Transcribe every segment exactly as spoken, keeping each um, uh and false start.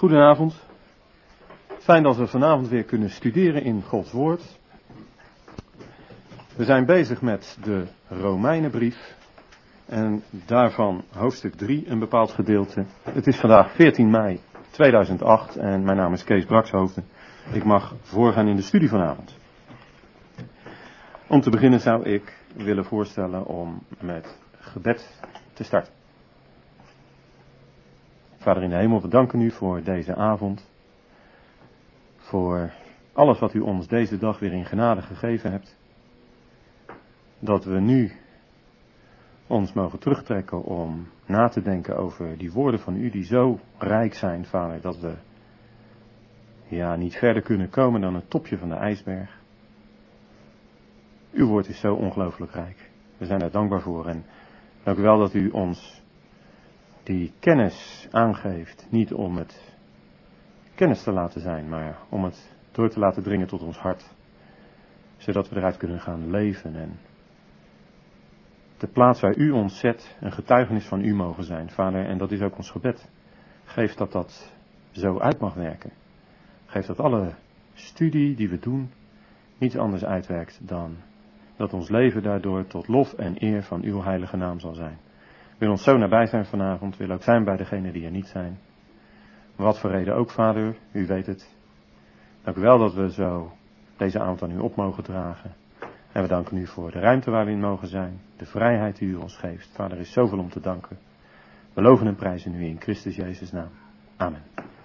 Goedenavond. Fijn dat we vanavond weer kunnen studeren in Gods Woord. We zijn bezig met de Romeinenbrief en daarvan hoofdstuk drie, een bepaald gedeelte. Het is vandaag veertien mei tweeduizend acht en mijn naam is Kees Brakshoofden. Ik mag voorgaan in de studie vanavond. Om te beginnen zou ik willen voorstellen om met gebed te starten. Vader in de hemel, we danken u voor deze avond. Voor alles wat u ons deze dag weer in genade gegeven hebt. Dat we nu ons mogen terugtrekken om na te denken over die woorden van u die zo rijk zijn, Vader, dat we ja, niet verder kunnen komen dan het topje van de ijsberg. Uw woord is zo ongelooflijk rijk. We zijn er dankbaar voor en dank u wel dat u ons die kennis aangeeft, niet om het kennis te laten zijn, maar om het door te laten dringen tot ons hart. Zodat we eruit kunnen gaan leven en de plaats waar u ons zet, een getuigenis van u mogen zijn, Vader, en dat is ook ons gebed. Geef dat dat zo uit mag werken. Geef dat alle studie die we doen niets anders uitwerkt dan dat ons leven daardoor tot lof en eer van uw heilige naam zal zijn. Wil ons zo nabij zijn vanavond, wil ook zijn bij degenen die er niet zijn. Wat voor reden ook, Vader, u weet het. Dank u wel dat we zo deze avond aan u op mogen dragen. En we danken u voor de ruimte waar we in mogen zijn, de vrijheid die u ons geeft. Vader, er is zoveel om te danken. We loven en prijzen u in Christus Jezus' naam. Amen.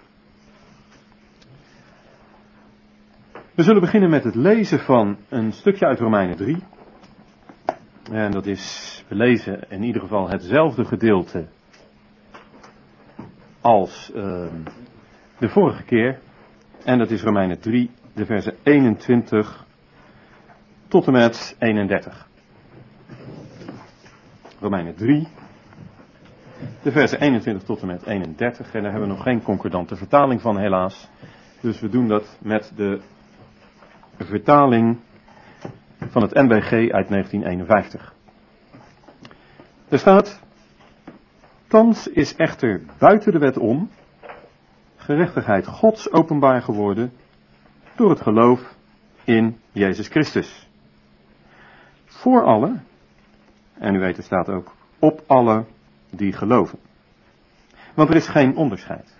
We zullen beginnen met het lezen van een stukje uit Romeinen drie. En dat is, we lezen in ieder geval hetzelfde gedeelte als uh, de vorige keer. En dat is Romeinen drie, de versen eenentwintig tot en met eenendertig. Romeinen drie, de versen eenentwintig tot en met eenendertig. En daar hebben we nog geen concordante vertaling van helaas. Dus we doen dat met de vertaling van het N B G uit negentien eenenvijftig. Er staat: thans is echter buiten de wet om gerechtigheid Gods openbaar geworden door het geloof in Jezus Christus. Voor allen, en u weet er staat ook op allen die geloven. Want er is geen onderscheid.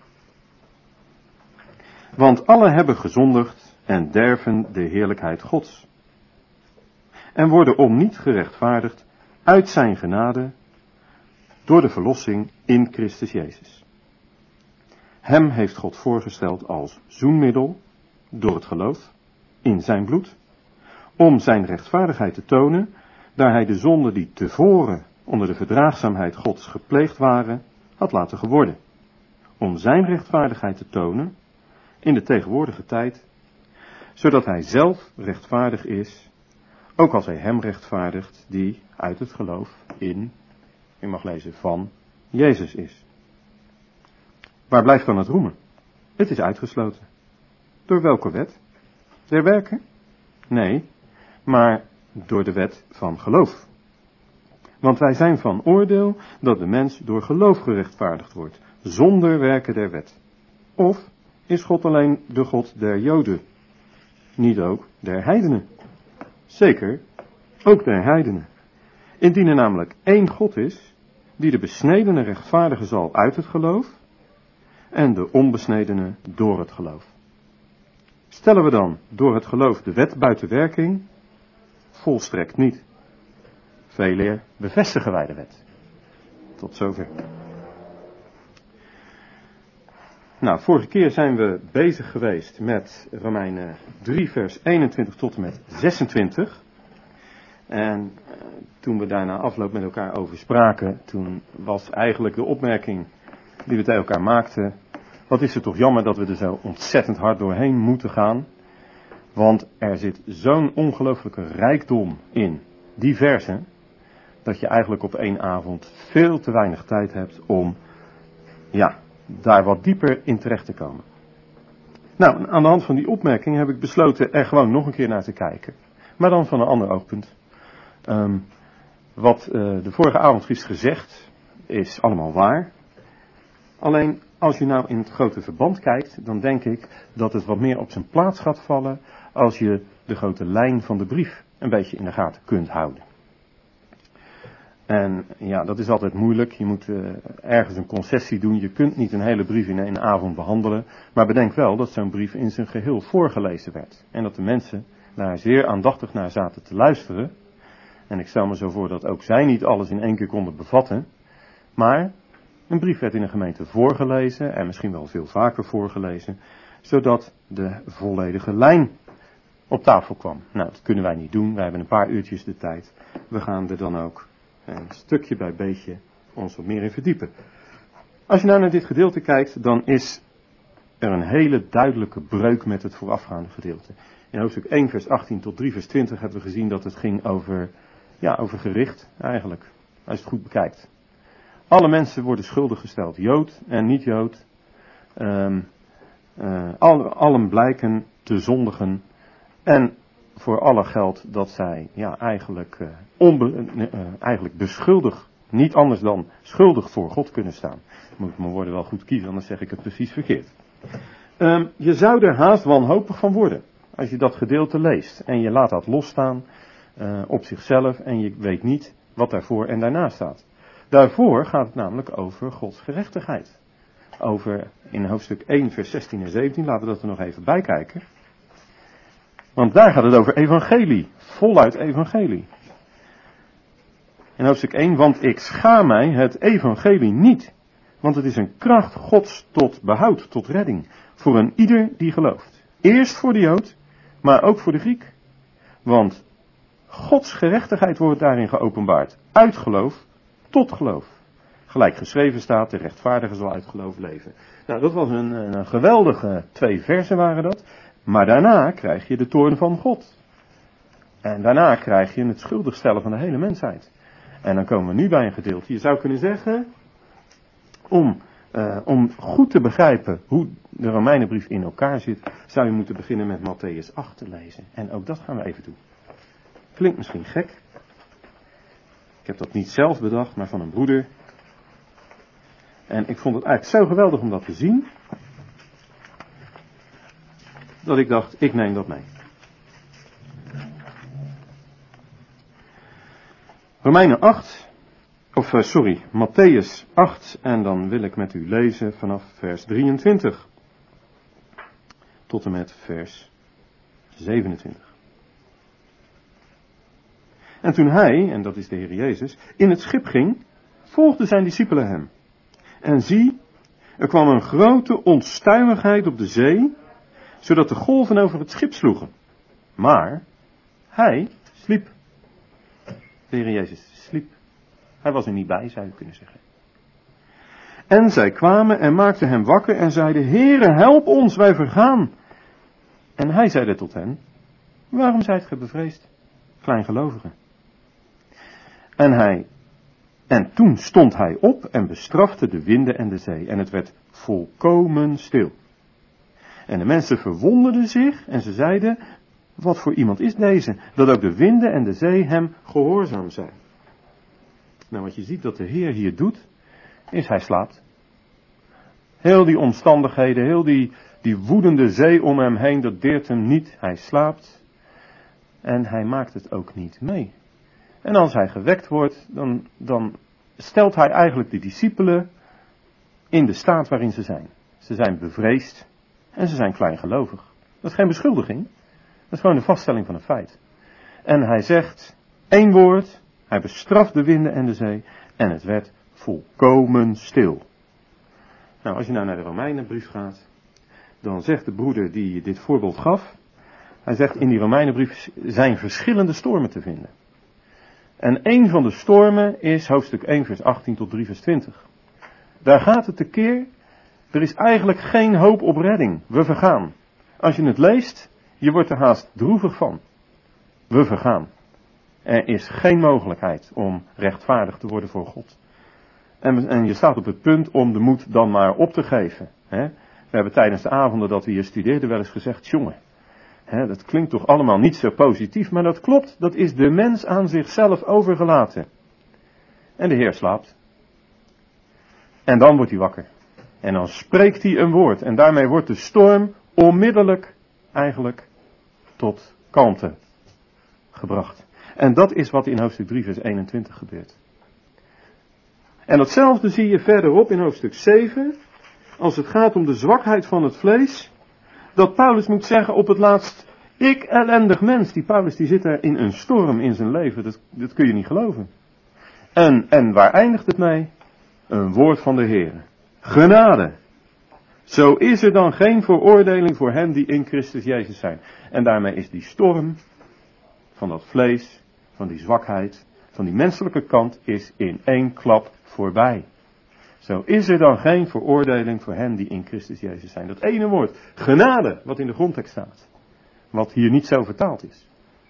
Want allen hebben gezondigd en derven de heerlijkheid Gods. En worden om niet gerechtvaardigd uit zijn genade door de verlossing in Christus Jezus. Hem heeft God voorgesteld als zoenmiddel door het geloof in zijn bloed, om zijn rechtvaardigheid te tonen, daar hij de zonden die tevoren onder de verdraagzaamheid Gods gepleegd waren, had laten geworden. Om zijn rechtvaardigheid te tonen in de tegenwoordige tijd, zodat hij zelf rechtvaardig is, ook als hij hem rechtvaardigt die uit het geloof in, u mag lezen, van Jezus is. Waar blijft dan het roemen? Het is uitgesloten. Door welke wet? Der werken? Nee, maar door de wet van geloof. Want wij zijn van oordeel dat de mens door geloof gerechtvaardigd wordt, zonder werken der wet. Of is God alleen de God der Joden, niet ook der heidenen? Zeker, ook der heidenen. Indien er namelijk één God is, die de besnedene rechtvaardigen zal uit het geloof, en de onbesnedene door het geloof. Stellen we dan door het geloof de wet buiten werking? Volstrekt niet. Veeleer bevestigen wij de wet. Tot zover. Nou, vorige keer zijn we bezig geweest met Romeinen drie vers eenentwintig tot en met zesentwintig. En uh, toen we daarna afloop met elkaar over spraken, toen was eigenlijk de opmerking die we tegen elkaar maakten: wat is het toch jammer dat we er zo ontzettend hard doorheen moeten gaan. Want er zit zo'n ongelooflijke rijkdom in die versen, dat je eigenlijk op één avond veel te weinig tijd hebt om, ja, daar wat dieper in terecht te komen. Nou, aan de hand van die opmerking heb ik besloten er gewoon nog een keer naar te kijken. Maar dan van een ander oogpunt. Um, wat uh, de vorige avond is gezegd, is allemaal waar. Alleen als je nou in het grote verband kijkt, dan denk ik dat het wat meer op zijn plaats gaat vallen als je de grote lijn van de brief een beetje in de gaten kunt houden. En ja, dat is altijd moeilijk. Je moet uh, ergens een concessie doen. Je kunt niet een hele brief in één avond behandelen. Maar bedenk wel dat zo'n brief in zijn geheel voorgelezen werd. En dat de mensen daar zeer aandachtig naar zaten te luisteren. En ik stel me zo voor dat ook zij niet alles in één keer konden bevatten. Maar een brief werd in een gemeente voorgelezen. En misschien wel veel vaker voorgelezen. Zodat de volledige lijn op tafel kwam. Nou, dat kunnen wij niet doen. Wij hebben een paar uurtjes de tijd. We gaan er dan ook een stukje bij beetje ons wat meer in verdiepen. Als je nou naar dit gedeelte kijkt, dan is er een hele duidelijke breuk met het voorafgaande gedeelte. In hoofdstuk één vers achttien tot drie vers twintig hebben we gezien dat het ging over, ja, over gericht eigenlijk. Als je het goed bekijkt. Alle mensen worden schuldig gesteld, Jood en niet-Jood. Um, uh, al, allen blijken te zondigen. En voor alle geldt dat zij ja, eigenlijk, uh, onbe, uh, eigenlijk beschuldigd, niet anders dan schuldig voor God kunnen staan. Moet ik mijn woorden wel goed kiezen, anders zeg ik het precies verkeerd. Um, je zou er haast wanhopig van worden als je dat gedeelte leest. En je laat dat losstaan uh, op zichzelf en je weet niet wat daarvoor en daarna staat. Daarvoor gaat het namelijk over Gods gerechtigheid. Over in hoofdstuk één vers zestien en zeventien, laten we dat er nog even bij kijken. Want daar gaat het over evangelie, voluit evangelie. In hoofdstuk één, want ik schaam mij het evangelie niet. Want het is een kracht Gods tot behoud, tot redding. Voor een ieder die gelooft. Eerst voor de Jood, maar ook voor de Griek. Want Gods gerechtigheid wordt daarin geopenbaard. Uit geloof tot geloof. Gelijk geschreven staat, de rechtvaardige zal uit geloof leven. Nou, dat was een, een geweldige twee versen waren dat. Maar daarna krijg je de toorn van God. En daarna krijg je het schuldig stellen van de hele mensheid. En dan komen we nu bij een gedeelte. Je zou kunnen zeggen, om, uh, om goed te begrijpen hoe de Romeinenbrief in elkaar zit, zou je moeten beginnen met Mattheüs acht te lezen. En ook dat gaan we even doen. Klinkt misschien gek. Ik heb dat niet zelf bedacht, maar van een broeder. En ik vond het eigenlijk zo geweldig om dat te zien, dat ik dacht, ik neem dat mee. Romeinen acht, of uh, sorry, Mattheüs acht, en dan wil ik met u lezen vanaf vers drieëntwintig tot en met vers zevenentwintig. En toen hij, en dat is de Heer Jezus, in het schip ging, volgden zijn discipelen hem. En zie, er kwam een grote onstuimigheid op de zee, zodat de golven over het schip sloegen. Maar hij sliep. De Heer Jezus sliep. Hij was er niet bij, zou je kunnen zeggen. En zij kwamen en maakten hem wakker en zeiden, Heere, help ons, wij vergaan. En hij zeide tot hen, waarom zijt ge bevreesd, kleingelovigen? En hij, en toen stond hij op en bestrafte de winden en de zee. En het werd volkomen stil. En de mensen verwonderden zich en ze zeiden, wat voor iemand is deze, dat ook de winden en de zee hem gehoorzaam zijn. Nou, wat je ziet dat de Heer hier doet, is hij slaapt. Heel die omstandigheden, heel die, die woedende zee om hem heen, dat deert hem niet. Hij slaapt en hij maakt het ook niet mee. En als hij gewekt wordt, dan, dan stelt hij eigenlijk de discipelen in de staat waarin ze zijn. Ze zijn bevreesd en ze zijn kleingelovig. Dat is geen beschuldiging, dat is gewoon een vaststelling van een feit. En hij zegt één woord, hij bestraft de winden en de zee en het werd volkomen stil. Nou, als je nou naar de Romeinenbrief gaat, dan zegt de broeder die dit voorbeeld gaf, hij zegt in die Romeinenbrief zijn verschillende stormen te vinden. En een van de stormen is hoofdstuk één vers achttien tot drie vers twintig. Daar gaat het tekeer, er is eigenlijk geen hoop op redding, we vergaan. Als je het leest, je wordt er haast droevig van. We vergaan. Er is geen mogelijkheid om rechtvaardig te worden voor God. En, en je staat op het punt om de moed dan maar op te geven. Hè? We hebben tijdens de avonden dat we hier studeerden wel eens gezegd, jongen, hè, dat klinkt toch allemaal niet zo positief, maar dat klopt, dat is de mens aan zichzelf overgelaten. En de Heer slaapt. En dan wordt hij wakker. En dan spreekt hij een woord. En daarmee wordt de storm onmiddellijk eigenlijk tot kalmte gebracht. En dat is wat in hoofdstuk drie vers eenentwintig gebeurt. En datzelfde zie je verderop in hoofdstuk zeven. Als het gaat om de zwakheid van het vlees. Dat Paulus moet zeggen op het laatst. Ik ellendig mens. Die Paulus die zit er in een storm in zijn leven. Dat, dat kun je niet geloven. En, en waar eindigt het mee? Een woord van de Heer. Genade. Zo is er dan geen veroordeling voor hen die in Christus Jezus zijn. En daarmee is die storm van dat vlees, van die zwakheid, van die menselijke kant is in één klap voorbij. Zo is er dan geen veroordeling voor hen die in Christus Jezus zijn. Dat ene woord, genade, wat in de grondtekst staat. Wat hier niet zo vertaald is.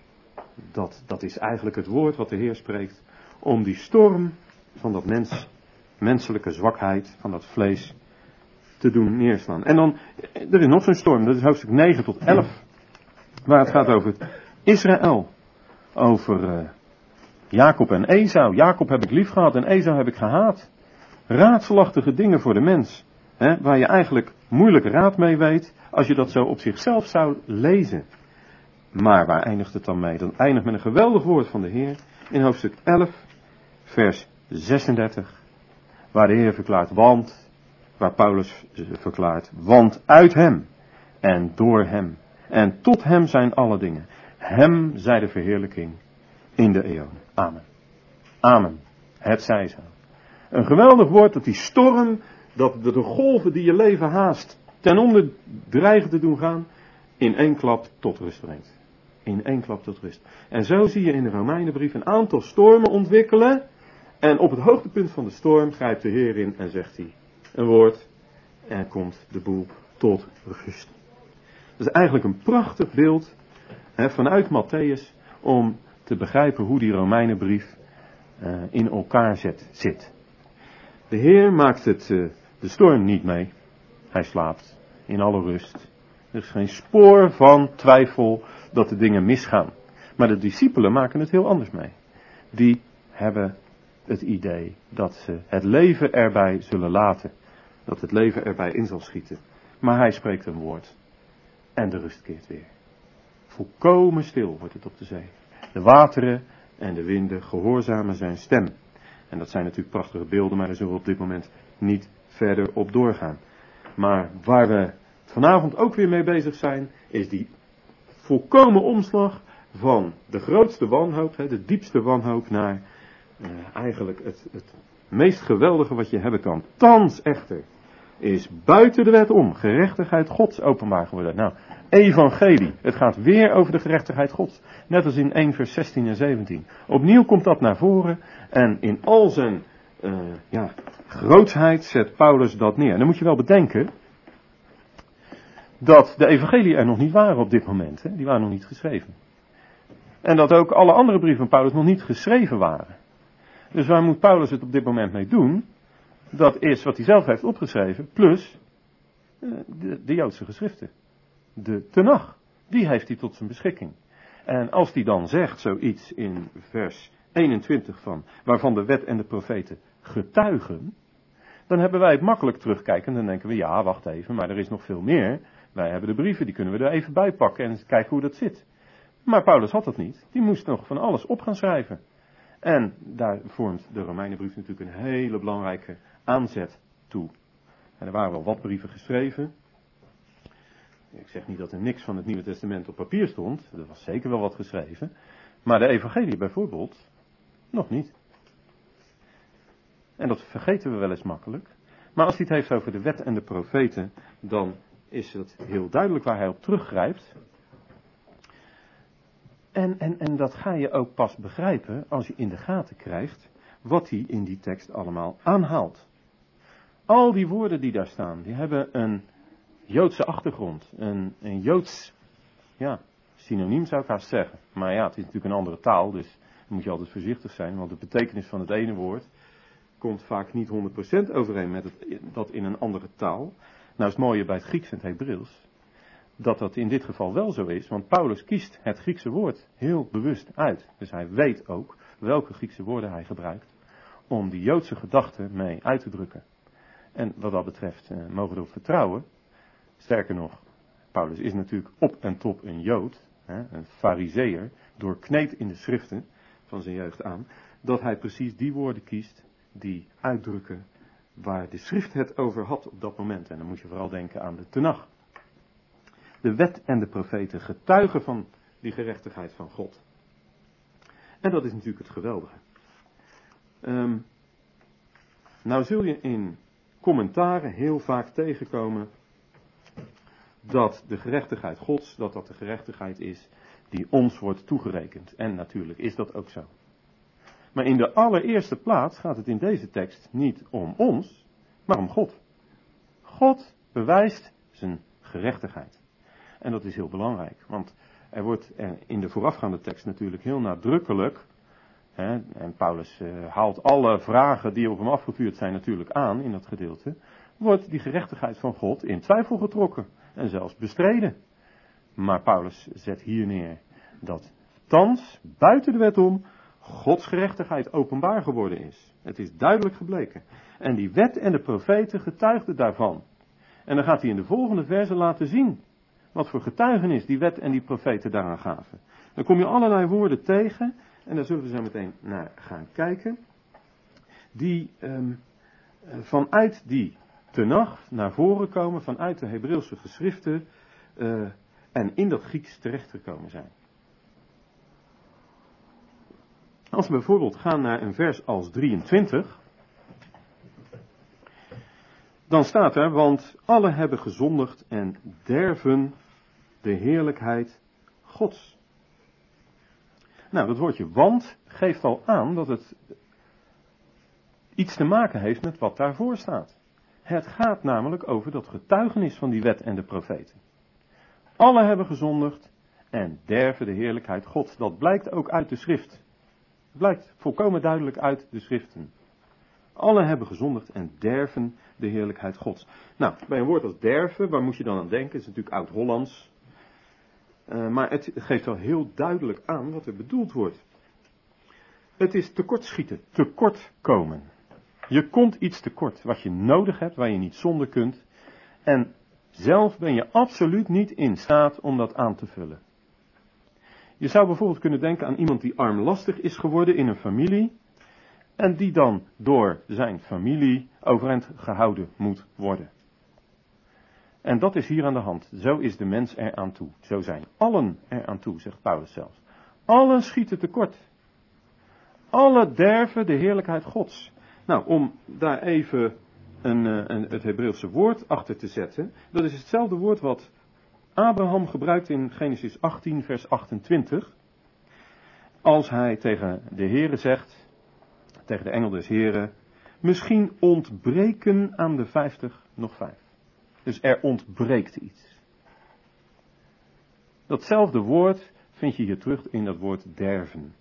Dat, dat is eigenlijk het woord wat de Heer spreekt om die storm van dat mens, menselijke zwakheid, van dat vlees te doen neerslaan. En dan, er is nog zo'n storm, dat is hoofdstuk negen tot elf, waar het gaat over Israël. Over uh, Jacob en Esau. Jacob heb ik lief gehad en Esau heb ik gehaat. Raadselachtige dingen voor de mens. Hè, waar je eigenlijk moeilijk raad mee weet als je dat zo op zichzelf zou lezen. Maar waar eindigt het dan mee? Dan eindigt met een geweldig woord van de Heer in hoofdstuk elf, vers zesendertig. Waar de Heer verklaart, want, waar Paulus verklaart, want uit hem en door hem en tot hem zijn alle dingen. Hem zij de verheerlijking in de eeuwen. Amen. Amen. Het zij zo. Een geweldig woord dat die storm, dat de golven die je leven haast ten onder dreigen te doen gaan, in één klap tot rust brengt. In één klap tot rust. En zo zie je in de Romeinenbrief een aantal stormen ontwikkelen. En op het hoogtepunt van de storm grijpt de Heer in en zegt hij een woord. En komt de boel tot rust. Dat is eigenlijk een prachtig beeld hè, vanuit Mattheüs om te begrijpen hoe die Romeinenbrief uh, in elkaar zet, zit. De Heer maakt het, uh, de storm niet mee. Hij slaapt in alle rust. Er is geen spoor van twijfel dat de dingen misgaan. Maar de discipelen maken het heel anders mee. Die hebben het idee dat ze het leven erbij zullen laten. Dat het leven erbij in zal schieten. Maar hij spreekt een woord. En de rust keert weer. Volkomen stil wordt het op de zee. De wateren en de winden gehoorzamen zijn stem. En dat zijn natuurlijk prachtige beelden, maar daar zullen we op dit moment niet verder op doorgaan. Maar waar we vanavond ook weer mee bezig zijn, is die volkomen omslag van de grootste wanhoop, de diepste wanhoop, naar uh, eigenlijk het, het meest geweldige wat je hebben kan. Thans echter is buiten de wet om gerechtigheid Gods openbaar geworden. Nou, evangelie, het gaat weer over de gerechtigheid Gods. Net als in één vers zestien en zeventien. Opnieuw komt dat naar voren en in al zijn uh, ja, grootsheid zet Paulus dat neer. En dan moet je wel bedenken dat de evangelie er nog niet waren op dit moment. Hè? Die waren nog niet geschreven. En dat ook alle andere brieven van Paulus nog niet geschreven waren. Dus waar moet Paulus het op dit moment mee doen? Dat is wat hij zelf heeft opgeschreven, plus de, de Joodse geschriften. De Tenach, die heeft hij tot zijn beschikking. En als hij dan zegt zoiets in vers eenentwintig van, waarvan de wet en de profeten getuigen, dan hebben wij het makkelijk terugkijken en dan denken we, ja, wacht even, maar er is nog veel meer. Wij hebben de brieven, die kunnen we er even bij pakken en kijken hoe dat zit. Maar Paulus had dat niet. Die moest nog van alles op gaan schrijven. En daar vormt de Romeinenbrief natuurlijk een hele belangrijke aanzet toe. En er waren wel wat brieven geschreven. Ik zeg niet dat er niks van het Nieuwe Testament op papier stond. Er was zeker wel wat geschreven. Maar de evangelie bijvoorbeeld, nog niet. En dat vergeten we wel eens makkelijk. Maar als hij het heeft over de wet en de profeten, dan is het heel duidelijk waar hij op teruggrijpt. En, en, en dat ga je ook pas begrijpen als je in de gaten krijgt wat hij in die tekst allemaal aanhaalt. Al die woorden die daar staan, die hebben een Joodse achtergrond. Een, een Joods, ja, synoniem zou ik haast zeggen. Maar ja, het is natuurlijk een andere taal, dus dan moet je altijd voorzichtig zijn. Want de betekenis van het ene woord komt vaak niet honderd procent overeen met het, dat in een andere taal. Nou is het mooie bij het Grieks en het Hebreeuws, dat dat in dit geval wel zo is, want Paulus kiest het Griekse woord heel bewust uit. Dus hij weet ook welke Griekse woorden hij gebruikt om die Joodse gedachten mee uit te drukken. En wat dat betreft uh, mogen we erop vertrouwen. Sterker nog, Paulus is natuurlijk op en top een Jood, hè, een Farizeeër, doorkneed in de schriften van zijn jeugd aan, dat hij precies die woorden kiest die uitdrukken waar de schrift het over had op dat moment. En dan moet je vooral denken aan de Tenach. De wet en de profeten getuigen van die gerechtigheid van God. En dat is natuurlijk het geweldige. Um, nou zul je in commentaren heel vaak tegenkomen dat de gerechtigheid Gods, dat dat de gerechtigheid is die ons wordt toegerekend. En natuurlijk is dat ook zo. Maar in de allereerste plaats gaat het in deze tekst niet om ons, maar om God. God bewijst zijn gerechtigheid. En dat is heel belangrijk, want er wordt in de voorafgaande tekst natuurlijk heel nadrukkelijk, hè, en Paulus uh, haalt alle vragen die op hem afgevuurd zijn natuurlijk aan in dat gedeelte, wordt die gerechtigheid van God in twijfel getrokken en zelfs bestreden. Maar Paulus zet hier neer dat thans, buiten de wet om, Gods gerechtigheid openbaar geworden is. Het is duidelijk gebleken. En die wet en de profeten getuigden daarvan. En dan gaat hij in de volgende verse laten zien wat voor getuigenis die wet en die profeten daaraan gaven. Dan kom je allerlei woorden tegen, en daar zullen we zo meteen naar gaan kijken, die um, vanuit die Tenach naar voren komen, vanuit de Hebreeuwse geschriften uh, en in dat Grieks terechtgekomen zijn. Als we bijvoorbeeld gaan naar een vers als drieëntwintig, dan staat er, want alle hebben gezondigd en derven de heerlijkheid Gods. Nou, dat woordje want geeft al aan dat het iets te maken heeft met wat daarvoor staat. Het gaat namelijk over dat getuigenis van die wet en de profeten. Alle hebben gezondigd en derven de heerlijkheid Gods. Dat blijkt ook uit de schrift. Het blijkt volkomen duidelijk uit de schriften. Alle hebben gezondigd en derven de heerlijkheid Gods. Nou, bij een woord als derven, waar moet je dan aan denken? Het is natuurlijk oud-Hollands. Uh, maar het geeft wel heel duidelijk aan wat er bedoeld wordt. Het is tekortschieten, tekortkomen. Je komt iets tekort wat je nodig hebt, waar je niet zonder kunt. En zelf ben je absoluut niet in staat om dat aan te vullen. Je zou bijvoorbeeld kunnen denken aan iemand die armlastig is geworden in een familie. En die dan door zijn familie overeind gehouden moet worden. En dat is hier aan de hand. Zo is de mens er aan toe. Zo zijn allen er aan toe, zegt Paulus zelfs. Allen schieten tekort. Alle derven de heerlijkheid Gods. Nou, om daar even een, een, het Hebreeuwse woord achter te zetten. Dat is hetzelfde woord wat Abraham gebruikt in Genesis achttien vers achtentwintig. Als hij tegen de Heere zegt, tegen de engel des Heren, misschien ontbreken aan de vijftig nog vijf. Dus er ontbreekt iets. Datzelfde woord vind je hier terug in dat woord derven.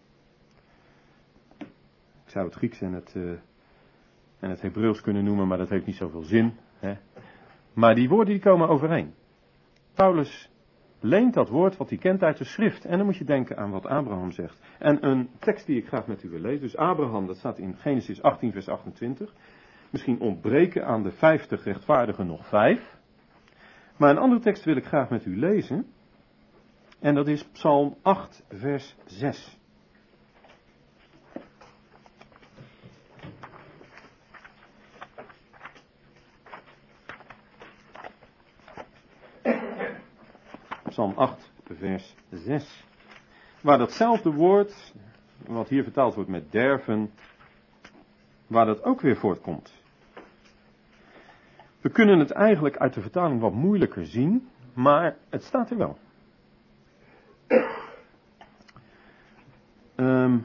Ik zou het Grieks en het, uh, en het Hebreeuws kunnen noemen, maar dat heeft niet zoveel zin. Hè? Maar die woorden die komen overeen. Paulus leent dat woord wat hij kent uit de schrift. En dan moet je denken aan wat Abraham zegt. En een tekst die ik graag met u wil lezen. Dus Abraham, dat staat in Genesis achttien vers achtentwintig. Misschien ontbreken aan de vijftig rechtvaardigen nog vijf. Maar een andere tekst wil ik graag met u lezen. En dat is Psalm acht vers zes. Psalm acht vers zes. Waar datzelfde woord, wat hier vertaald wordt met derven, waar dat ook weer voortkomt. We kunnen het eigenlijk uit de vertaling wat moeilijker zien, maar het staat er wel. Um,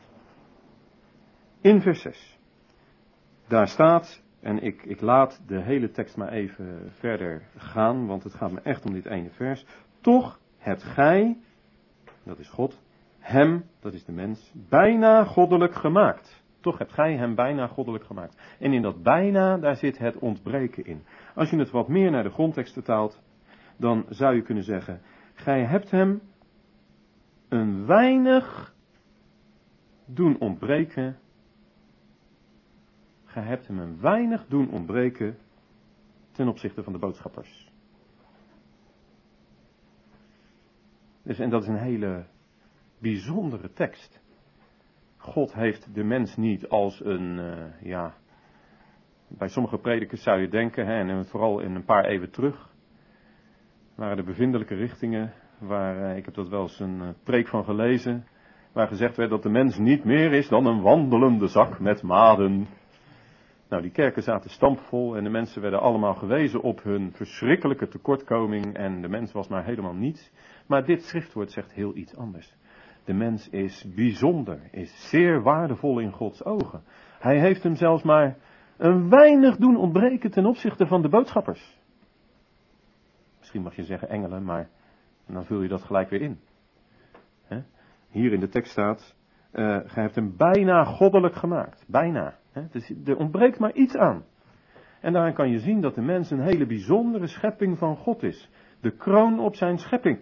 in vers zes. Daar staat, en ik, ik laat de hele tekst maar even verder gaan, want het gaat me echt om dit ene vers. Toch hebt gij, dat is God, hem, dat is de mens, bijna goddelijk gemaakt. Toch hebt gij hem bijna goddelijk gemaakt. En in dat bijna, daar zit het ontbreken in. Als je het wat meer naar de grondtekst vertaalt, dan zou je kunnen zeggen, gij hebt hem een weinig doen ontbreken, gij hebt hem een weinig doen ontbreken ten opzichte van de boodschappers. Dus, en dat is een hele bijzondere tekst. God heeft de mens niet als een, uh, ja, bij sommige predikers zou je denken, hè, en vooral in een paar eeuwen terug, waren de bevindelijke richtingen, waar, uh, ik heb dat wel eens een uh, preek van gelezen, waar gezegd werd dat de mens niet meer is dan een wandelende zak met maden. Nou, die kerken zaten stampvol en de mensen werden allemaal gewezen op hun verschrikkelijke tekortkoming en de mens was maar helemaal niets. Maar dit schriftwoord zegt heel iets anders. De mens is bijzonder, is zeer waardevol in Gods ogen. Hij heeft hem zelfs maar een weinig doen ontbreken ten opzichte van de boodschappers. Misschien mag je zeggen engelen, maar dan vul je dat gelijk weer in. He? Hier in de tekst staat, uh, gij hebt hem bijna goddelijk gemaakt. Bijna. He? Dus er ontbreekt maar iets aan. En daarin kan je zien dat de mens een hele bijzondere schepping van God is. De kroon op zijn schepping.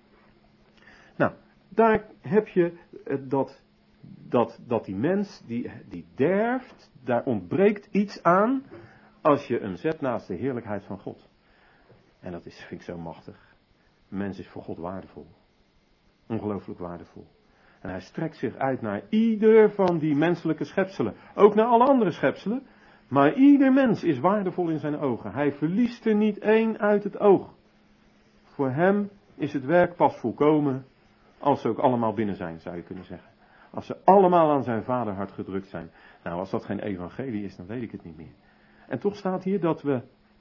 Nou, daar heb je dat, dat, dat die mens die, die derft, daar ontbreekt iets aan als je hem zet naast de heerlijkheid van God. En dat is, vind ik zo machtig. De mens is voor God waardevol. Ongelooflijk waardevol. En hij strekt zich uit naar ieder van die menselijke schepselen. Ook naar alle andere schepselen. Maar ieder mens is waardevol in zijn ogen. Hij verliest er niet één uit het oog. Voor hem is het werk pas volkomen als ze ook allemaal binnen zijn, zou je kunnen zeggen. Als ze allemaal aan zijn vaderhart gedrukt zijn. Nou, als dat geen evangelie is, dan weet ik het niet meer. En toch staat hier dat we,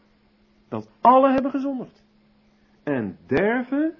dat alle hebben gezondigd. En derven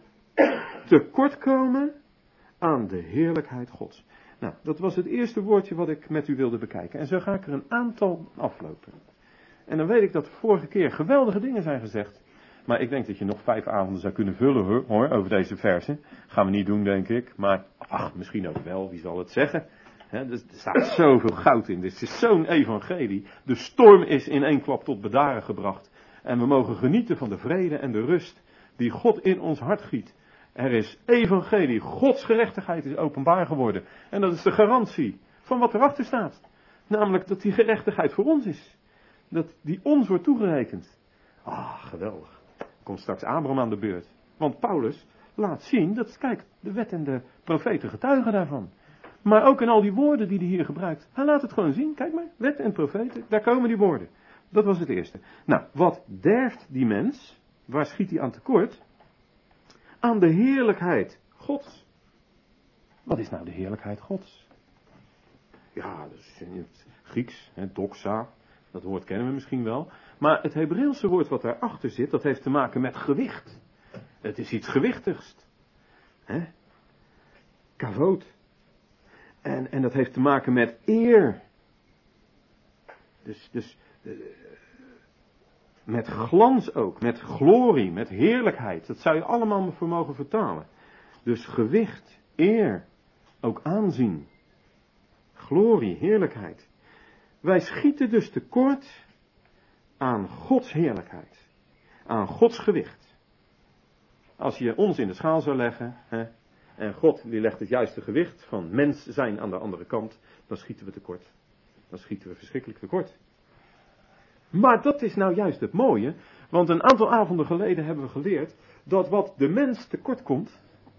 tekortkomen aan de heerlijkheid Gods. Nou, dat was het eerste woordje wat ik met u wilde bekijken. En zo ga ik er een aantal aflopen. En dan weet ik dat vorige keer geweldige dingen zijn gezegd. Maar ik denk dat je nog vijf avonden zou kunnen vullen hoor, hoor over deze versen. Gaan we niet doen, denk ik. Maar ach, misschien ook wel, wie zal het zeggen. He, er staat zoveel goud in. Dit is zo'n evangelie. De storm is in één klap tot bedaren gebracht. En we mogen genieten van de vrede en de rust die God in ons hart giet. Er is evangelie. Gods gerechtigheid is openbaar geworden. En dat is de garantie van wat erachter staat. Namelijk dat die gerechtigheid voor ons is. Dat die ons wordt toegerekend. Ah, geweldig. Komt straks Abraham aan de beurt. Want Paulus laat zien dat, kijk, de wet en de profeten getuigen daarvan. Maar ook in al die woorden die hij hier gebruikt. Hij laat het gewoon zien. Kijk maar, wet en profeten, daar komen die woorden. Dat was het eerste. Nou, wat derft die mens? Waar schiet hij aan tekort? Aan de heerlijkheid Gods. Wat is nou de heerlijkheid Gods? Ja, dat is in het Grieks, hè, doxa. Dat woord kennen we misschien wel. Maar het Hebreeuwse woord wat daarachter zit, dat heeft te maken met gewicht. Het is iets gewichtigs. Hè? Kavod. En, en dat heeft te maken met eer. Dus, dus uh, met glans ook, met glorie, met heerlijkheid. Dat zou je allemaal voor mogen vertalen. Dus gewicht, eer, ook aanzien. Glorie, heerlijkheid. Wij schieten dus tekort aan Gods heerlijkheid. Aan Gods gewicht. Als je ons in de schaal zou leggen, hè, en God die legt het juiste gewicht van mens zijn aan de andere kant, dan schieten we tekort. Dan schieten we verschrikkelijk tekort. Maar dat is nou juist het mooie, want een aantal avonden geleden hebben we geleerd dat wat de mens tekort komt,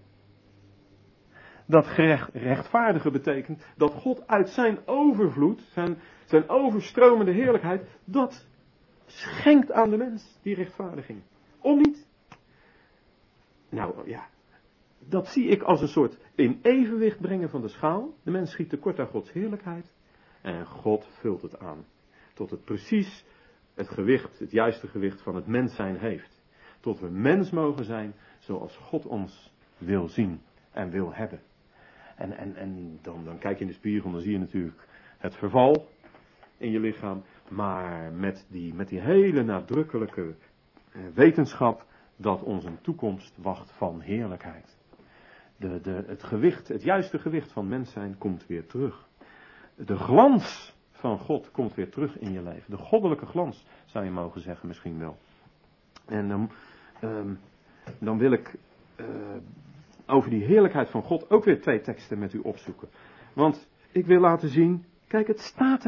dat gerecht, rechtvaardigen betekent dat God uit zijn overvloed, zijn, zijn overstromende heerlijkheid, dat schenkt aan de mens, die rechtvaardiging. Om niet. Nou ja, dat zie ik als een soort in evenwicht brengen van de schaal. De mens schiet tekort aan Gods heerlijkheid en God vult het aan. Tot het precies het gewicht, het juiste gewicht van het mens zijn heeft. Tot we mens mogen zijn zoals God ons wil zien en wil hebben. En, en, en dan, dan kijk je in de spiegel en dan zie je natuurlijk het verval in je lichaam. Maar met die, met die hele nadrukkelijke wetenschap dat ons een toekomst wacht van heerlijkheid. De, de, het gewicht, het juiste gewicht van mens zijn komt weer terug. De glans van God komt weer terug in je leven. De goddelijke glans zou je mogen zeggen misschien wel. En dan, um, dan wil ik uh, over die heerlijkheid van God ook weer twee teksten met u opzoeken. Want ik wil laten zien, kijk, het staat er.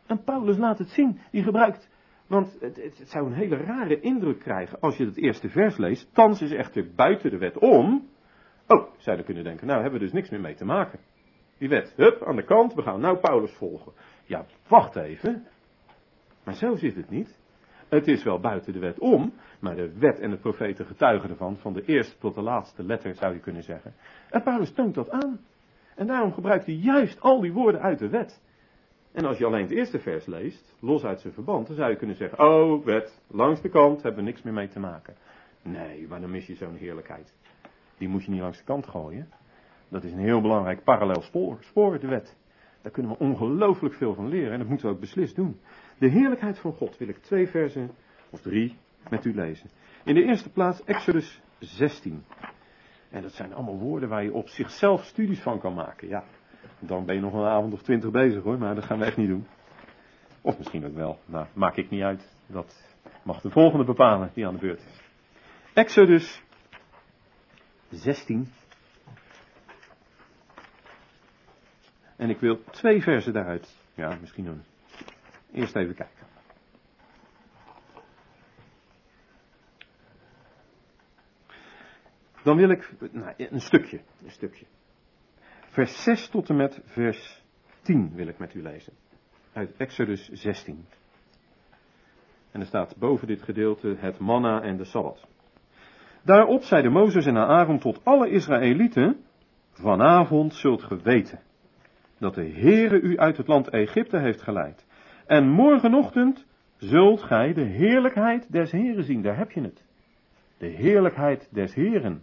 En Paulus laat het zien. Die gebruikt, want het, het, het zou een hele rare indruk krijgen als je het eerste vers leest. Thans is echter buiten de wet om. Oh, zou je kunnen denken, nou hebben we dus niks meer mee te maken. Die wet, hup, aan de kant, we gaan nou Paulus volgen. Ja, wacht even. Maar zo zit het niet. Het is wel buiten de wet om, maar de wet en de profeten getuigen ervan, van de eerste tot de laatste letter zou je kunnen zeggen. En Paulus toont dat aan. En daarom gebruikt hij juist al die woorden uit de wet. En als je alleen het eerste vers leest, los uit zijn verband, dan zou je kunnen zeggen, oh wet, langs de kant, hebben we niks meer mee te maken. Nee, maar dan mis je zo'n heerlijkheid. Die moet je niet langs de kant gooien. Dat is een heel belangrijk parallel spoor, spoor de wet. Daar kunnen we ongelooflijk veel van leren en dat moeten we ook beslist doen. De heerlijkheid van God wil ik twee versen, of drie, met u lezen. In de eerste plaats Exodus zestien. En dat zijn allemaal woorden waar je op zichzelf studies van kan maken. Ja, dan ben je nog een avond of twintig bezig hoor, maar dat gaan we echt niet doen. Of misschien ook wel, nou, maak ik niet uit. Dat mag de volgende bepalen die aan de beurt is. Exodus zestien. En ik wil twee versen daaruit. Ja, misschien een. Eerst even kijken. Dan wil ik, nou, een stukje, een stukje. Vers zes tot en met vers tien wil ik met u lezen. Uit Exodus zestien. En er staat boven dit gedeelte het manna en de sabbat. Daarop zeiden Mozes en Aaron tot alle Israëlieten, vanavond zult ge weten dat de Heere u uit het land Egypte heeft geleid. En morgenochtend zult gij de heerlijkheid des Heeren zien. Daar heb je het. De heerlijkheid des Heeren.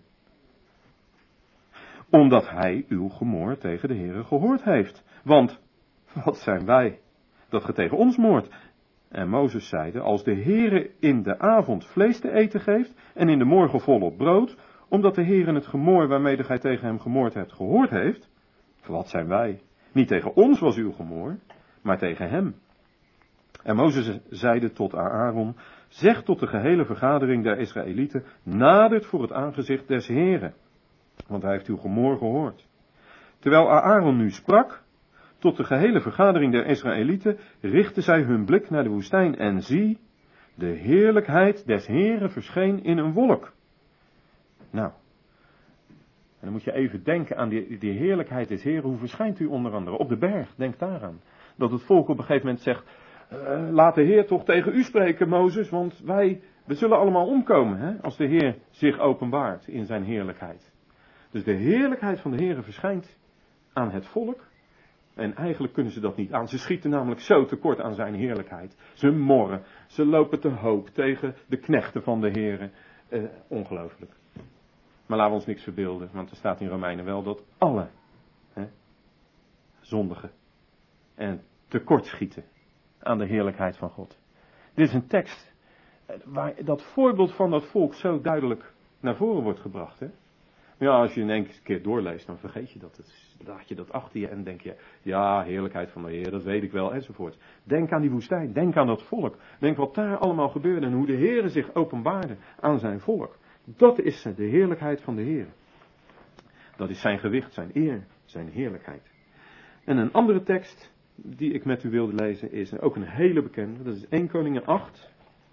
Omdat hij uw gemor tegen de Heere gehoord heeft. Want, wat zijn wij, dat ge tegen ons moordt? En Mozes zeide, als de Heere in de avond vlees te eten geeft en in de morgen volop brood, omdat de Heere het gemor waarmede gij tegen hem gemoord hebt gehoord heeft, wat zijn wij? Niet tegen ons was uw gemor, maar tegen hem. En Mozes zeide tot Aaron, zeg tot de gehele vergadering der Israëlieten, nadert voor het aangezicht des Heeren, want hij heeft uw gemor gehoord. Terwijl Aaron nu sprak, tot de gehele vergadering der Israëlieten, richtten zij hun blik naar de woestijn en zie, de heerlijkheid des Heeren verscheen in een wolk. Nou, en dan moet je even denken aan die, die heerlijkheid des Heeren. Hoe verschijnt u onder andere? Op de berg, denk daaraan. Dat het volk op een gegeven moment zegt, uh, laat de Heer toch tegen u spreken, Mozes, want wij, we zullen allemaal omkomen, hè, als de Heer zich openbaart in zijn heerlijkheid. Dus de heerlijkheid van de Heere verschijnt aan het volk. En eigenlijk kunnen ze dat niet aan. Ze schieten namelijk zo tekort aan zijn heerlijkheid. Ze morren, ze lopen te hoop tegen de knechten van de Heere. Uh, ongelooflijk. Maar laten we ons niks verbeelden, want er staat in Romeinen wel dat alle hè, zondigen en tekortschieten aan de heerlijkheid van God. Dit is een tekst waar dat voorbeeld van dat volk zo duidelijk naar voren wordt gebracht. Hè? Ja, als je in één keer doorleest, dan vergeet je dat. Dan laat je dat achter je en denk je, ja, heerlijkheid van de Heer, dat weet ik wel, enzovoort. Denk aan die woestijn, denk aan dat volk. Denk wat daar allemaal gebeurde en hoe de Heer zich openbaarde aan zijn volk. Dat is de heerlijkheid van de Heer. Dat is zijn gewicht, zijn eer, zijn heerlijkheid. En een andere tekst die ik met u wilde lezen is ook een hele bekende. Dat is Eerste Koningen acht.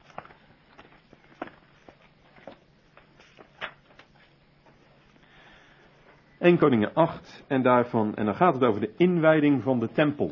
Eerste Koningen acht en daarvan, en dan gaat het over de inwijding van de tempel.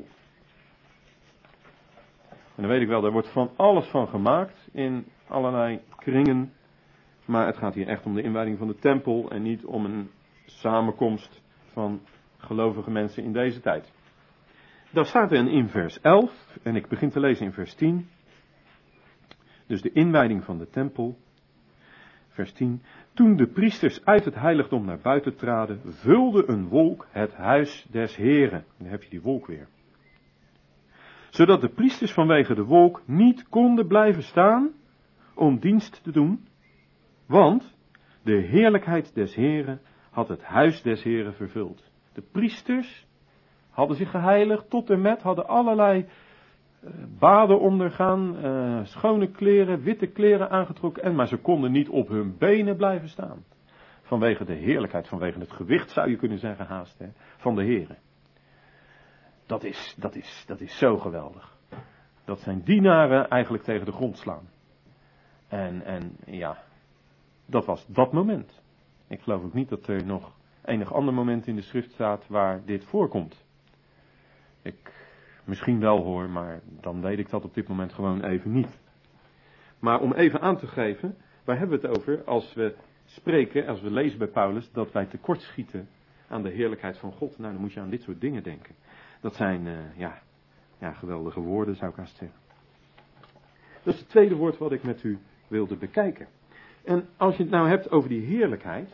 En dan weet ik wel, daar wordt van alles van gemaakt in allerlei kringen. Maar het gaat hier echt om de inwijding van de tempel en niet om een samenkomst van gelovige mensen in deze tijd. Daar staat er in vers elf, en ik begin te lezen in vers tien. Dus de inwijding van de tempel. Vers tien. Toen de priesters uit het heiligdom naar buiten traden, vulde een wolk het huis des Heren. Dan heb je die wolk weer. Zodat de priesters vanwege de wolk niet konden blijven staan om dienst te doen. Want de heerlijkheid des Heren had het huis des Heren vervuld. De priesters hadden zich geheiligd tot en met, hadden allerlei uh, baden ondergaan, uh, schone kleren, witte kleren aangetrokken, en maar ze konden niet op hun benen blijven staan. Vanwege de heerlijkheid, vanwege het gewicht zou je kunnen zeggen haast, hè, van de Heren. Dat is, dat is, dat is zo geweldig. dat zijn dienaren eigenlijk tegen de grond slaan. En, en ja, dat was dat moment. Ik geloof ook niet dat er nog enig ander moment in de schrift staat waar dit voorkomt. Ik misschien wel hoor, maar dan weet ik dat op dit moment gewoon even niet. Maar om even aan te geven, waar hebben we het over als we spreken, als we lezen bij Paulus, dat wij tekortschieten aan de heerlijkheid van God. Nou, dan moet je aan dit soort dingen denken. Dat zijn, uh, ja, ja, geweldige woorden, zou ik haast zeggen. Dat is het tweede woord wat ik met u wilde bekijken. En als je het nou hebt over die heerlijkheid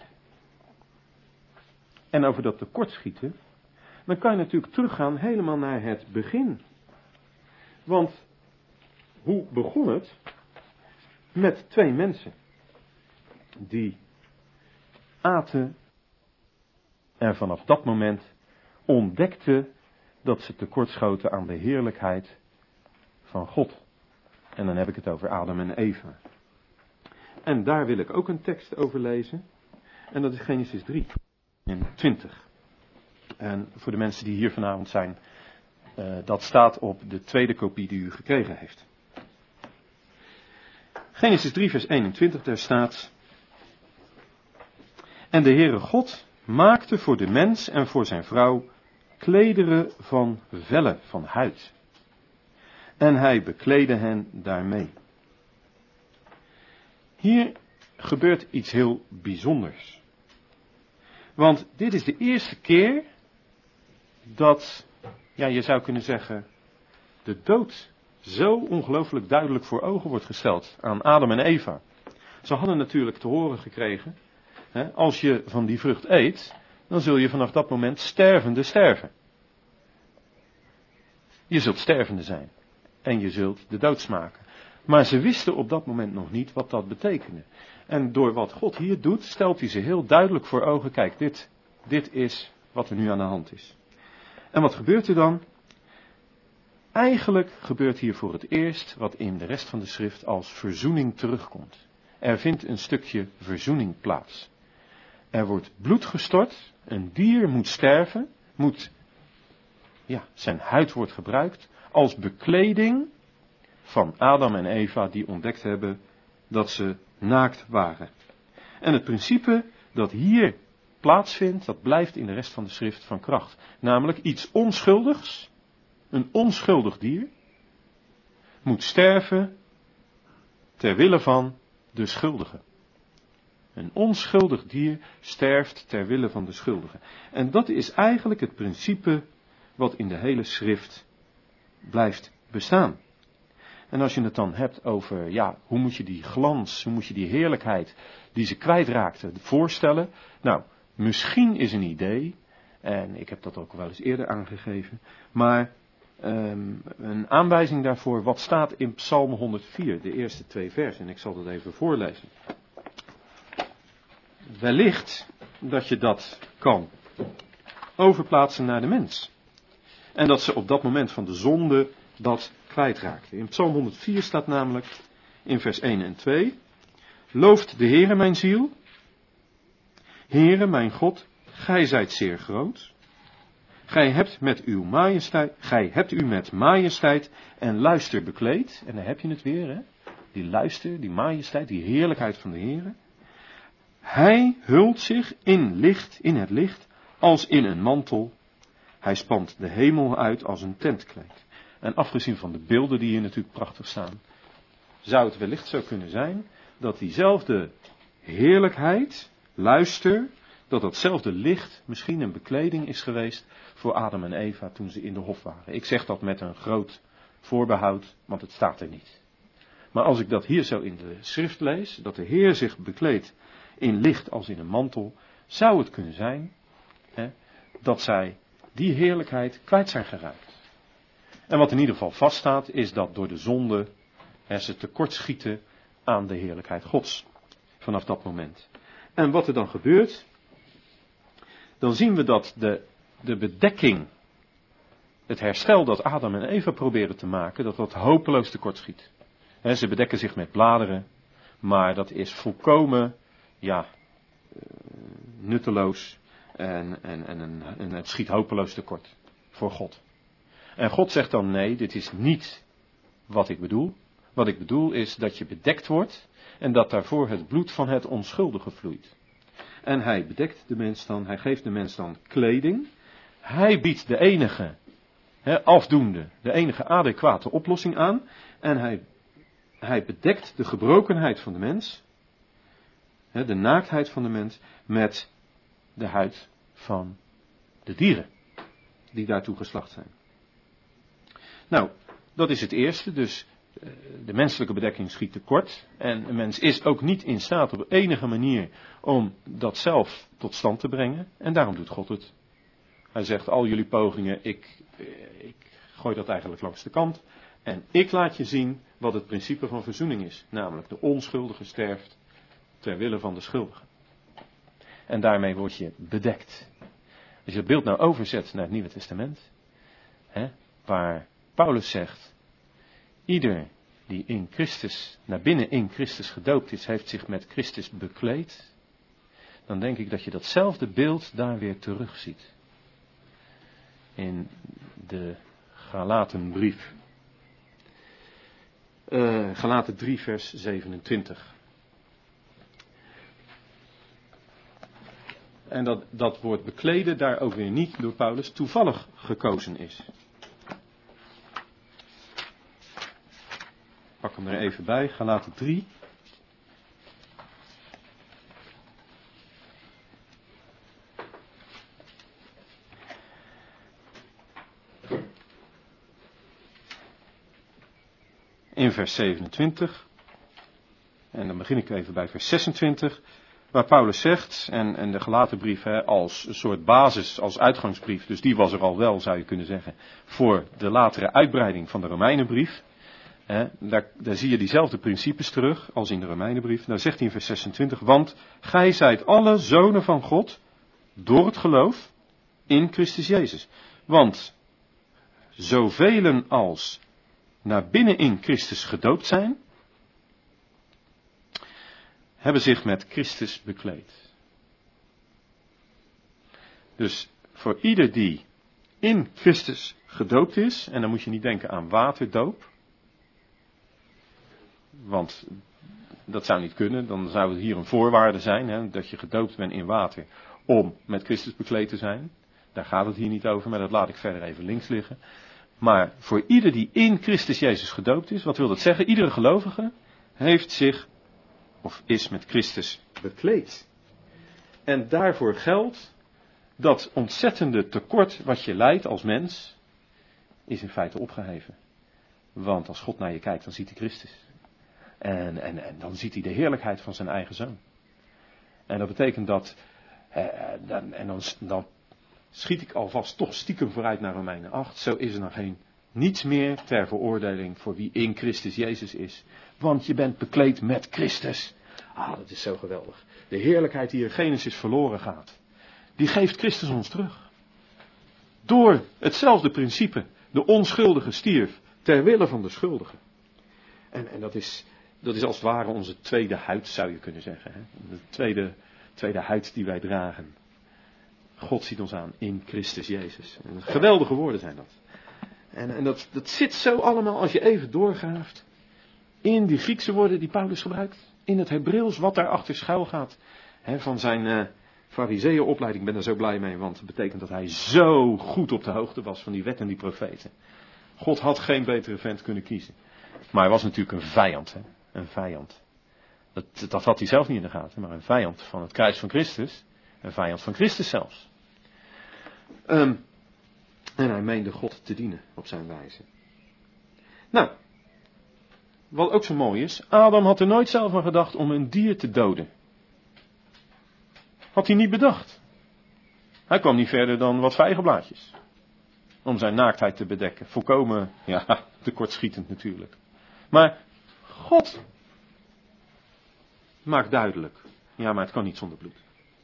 en over dat tekortschieten, dan kan je natuurlijk teruggaan helemaal naar het begin. Want hoe begon het? Met twee mensen die aten en vanaf dat moment ontdekten dat ze tekortschoten aan de heerlijkheid van God. En dan heb ik het over Adam en Eva. En daar wil ik ook een tekst over lezen. En dat is Genesis drie en twintig. En voor de mensen die hier vanavond zijn, uh, dat staat op de tweede kopie die u gekregen heeft. Genesis drie vers eenentwintig, daar staat: En de Heere God maakte voor de mens en voor zijn vrouw klederen van vellen, van huid. En hij bekleedde hen daarmee. Hier gebeurt iets heel bijzonders. Want dit is de eerste keer dat, ja, je zou kunnen zeggen, de dood zo ongelooflijk duidelijk voor ogen wordt gesteld aan Adam en Eva. Ze hadden natuurlijk te horen gekregen, hè, als je van die vrucht eet, dan zul je vanaf dat moment stervende sterven. Je zult stervende zijn. En je zult de dood smaken. Maar ze wisten op dat moment nog niet wat dat betekende. En door wat God hier doet, stelt hij ze heel duidelijk voor ogen. Kijk, dit, dit is wat er nu aan de hand is. En wat gebeurt er dan? Eigenlijk gebeurt hier voor het eerst wat in de rest van de schrift als verzoening terugkomt. Er vindt een stukje verzoening plaats. Er wordt bloed gestort, een dier moet sterven, moet, ja, zijn huid wordt gebruikt als bekleding van Adam en Eva die ontdekt hebben dat ze naakt waren. En het principe dat hier plaatsvindt, dat blijft in de rest van de schrift van kracht. Namelijk iets onschuldigs, een onschuldig dier, moet sterven ter wille van de schuldige. Een onschuldig dier sterft ter wille van de schuldige. En dat is eigenlijk het principe wat in de hele schrift blijft bestaan. En als je het dan hebt over, ja, hoe moet je die glans, hoe moet je die heerlijkheid die ze kwijtraakten voorstellen? Nou, misschien is een idee, en ik heb dat ook wel eens eerder aangegeven, maar um, een aanwijzing daarvoor, wat staat in Psalm honderdvier, de eerste twee versen, en ik zal dat even voorlezen. Wellicht dat je dat kan overplaatsen naar de mens. En dat ze op dat moment van de zonde dat kwijtraakten. In Psalm honderdvier staat namelijk in vers één en twee. Looft de Heere mijn ziel. Heere mijn God, gij zijt zeer groot. Gij hebt met uw majesteit, gij hebt u met majesteit en luister bekleed. En dan heb je het weer, hè. Die luister, die majesteit, die heerlijkheid van de Heere. Hij hult zich in licht, in het licht, als in een mantel. Hij spant de hemel uit als een tentkleed. En afgezien van de beelden die hier natuurlijk prachtig staan, zou het wellicht zo kunnen zijn dat diezelfde heerlijkheid, luister, dat datzelfde licht misschien een bekleding is geweest voor Adam en Eva toen ze in de hof waren. Ik zeg dat met een groot voorbehoud, want het staat er niet. Maar als ik dat hier zo in de schrift lees, dat de Heer zich bekleedt in licht als in een mantel, zou het kunnen zijn, hè, dat zij die heerlijkheid kwijt zijn geraakt. En wat in ieder geval vaststaat, is dat door de zonde hè, ze tekortschieten aan de heerlijkheid Gods. Vanaf dat moment. En wat er dan gebeurt, dan zien we dat de, de bedekking, het herstel dat Adam en Eva proberen te maken, dat dat hopeloos tekortschiet. Hè, ze bedekken zich met bladeren, maar dat is volkomen, ja, nutteloos en, en, en, en het schiet hopeloos tekort voor God. En God zegt dan nee, dit is niet wat ik bedoel. Wat ik bedoel is dat je bedekt wordt en dat daarvoor het bloed van het onschuldige vloeit. En hij bedekt de mens dan, hij geeft de mens dan kleding. Hij biedt de enige, he, afdoende, de enige adequate oplossing aan. En hij, hij bedekt de gebrokenheid van de mens, he, de naaktheid van de mens, met de huid van de dieren die daartoe geslacht zijn. Nou, dat is het eerste, dus de menselijke bedekking schiet tekort. En een mens is ook niet in staat op enige manier om dat zelf tot stand te brengen. En daarom doet God het. Hij zegt, al jullie pogingen, ik, ik gooi dat eigenlijk langs de kant. En ik laat je zien wat het principe van verzoening is. Namelijk, de onschuldige sterft ter wille van de schuldige. En daarmee word je bedekt. Als je het beeld nou overzet naar het Nieuwe Testament, hè, waar Paulus zegt, ieder die in Christus, naar binnen in Christus gedoopt is, heeft zich met Christus bekleed. Dan denk ik dat je datzelfde beeld daar weer terugziet. In de Galatenbrief. Uh, Galaten drie vers zevenentwintig. En dat, dat woord bekleden daar ook weer niet door Paulus toevallig gekozen is. Pak hem er even bij, Galaten drie. In vers zevenentwintig. En dan begin ik even bij vers zesentwintig. Waar Paulus zegt, en, en de Galatenbrief hè, als een soort basis, als uitgangsbrief, dus die was er al wel, zou je kunnen zeggen, voor de latere uitbreiding van de Romeinenbrief. Hè, daar, daar zie je diezelfde principes terug als in de Romeinenbrief. Daar zegt hij in vers zesentwintig, want gij zijt alle zonen van God door het geloof in Christus Jezus. Want zoveel als naar binnen in Christus gedoopt zijn, hebben zich met Christus bekleed. Dus voor ieder die in Christus gedoopt is, en dan moet je niet denken aan waterdoop, want dat zou niet kunnen, dan zou het hier een voorwaarde zijn, hè, dat je gedoopt bent in water om met Christus bekleed te zijn. Daar gaat het hier niet over, maar dat laat ik verder even links liggen. Maar voor ieder die in Christus Jezus gedoopt is, wat wil dat zeggen? Iedere gelovige heeft zich of is met Christus bekleed. En daarvoor geldt dat ontzettende tekort wat je lijdt als mens, is in feite opgeheven. Want als God naar je kijkt, dan ziet hij Christus. En, en, en dan ziet hij de heerlijkheid van zijn eigen zoon. En dat betekent dat, eh, dan, en dan, dan schiet ik alvast toch stiekem vooruit naar Romeinen acht. Zo is er nog geen niets meer ter veroordeling voor wie in Christus Jezus is. Want je bent bekleed met Christus. Ah, dat is zo geweldig. De heerlijkheid die in Genesis verloren gaat, die geeft Christus ons terug. Door hetzelfde principe. De onschuldige stierf ter wille van de schuldige. En, en dat, is, dat is als het ware onze tweede huid, zou je kunnen zeggen. Hè? De tweede, tweede huid die wij dragen. God ziet ons aan in Christus Jezus. En geweldige woorden zijn dat. En, en dat, dat zit zo allemaal, als je even doorgraaft, in die Griekse woorden die Paulus gebruikt. In het Hebreeuws, wat daarachter schuil gaat. He, van zijn uh, Farizeeënopleiding, ik ben er zo blij mee, want het betekent dat hij zo goed op de hoogte was van die wet en die profeten. God had geen betere vent kunnen kiezen. Maar hij was natuurlijk een vijand. Hè? Een vijand. Dat, dat had hij zelf niet in de gaten, maar een vijand van het kruis van Christus. Een vijand van Christus zelfs. Um, en hij meende God te dienen op zijn wijze. Nou, wat ook zo mooi is, Adam had er nooit zelf aan gedacht om een dier te doden. Had hij niet bedacht. Hij kwam niet verder dan wat vijgenblaadjes. Om zijn naaktheid te bedekken. Volkomen, ja, tekortschietend natuurlijk. Maar God maakt duidelijk, ja, maar het kan niet zonder bloed.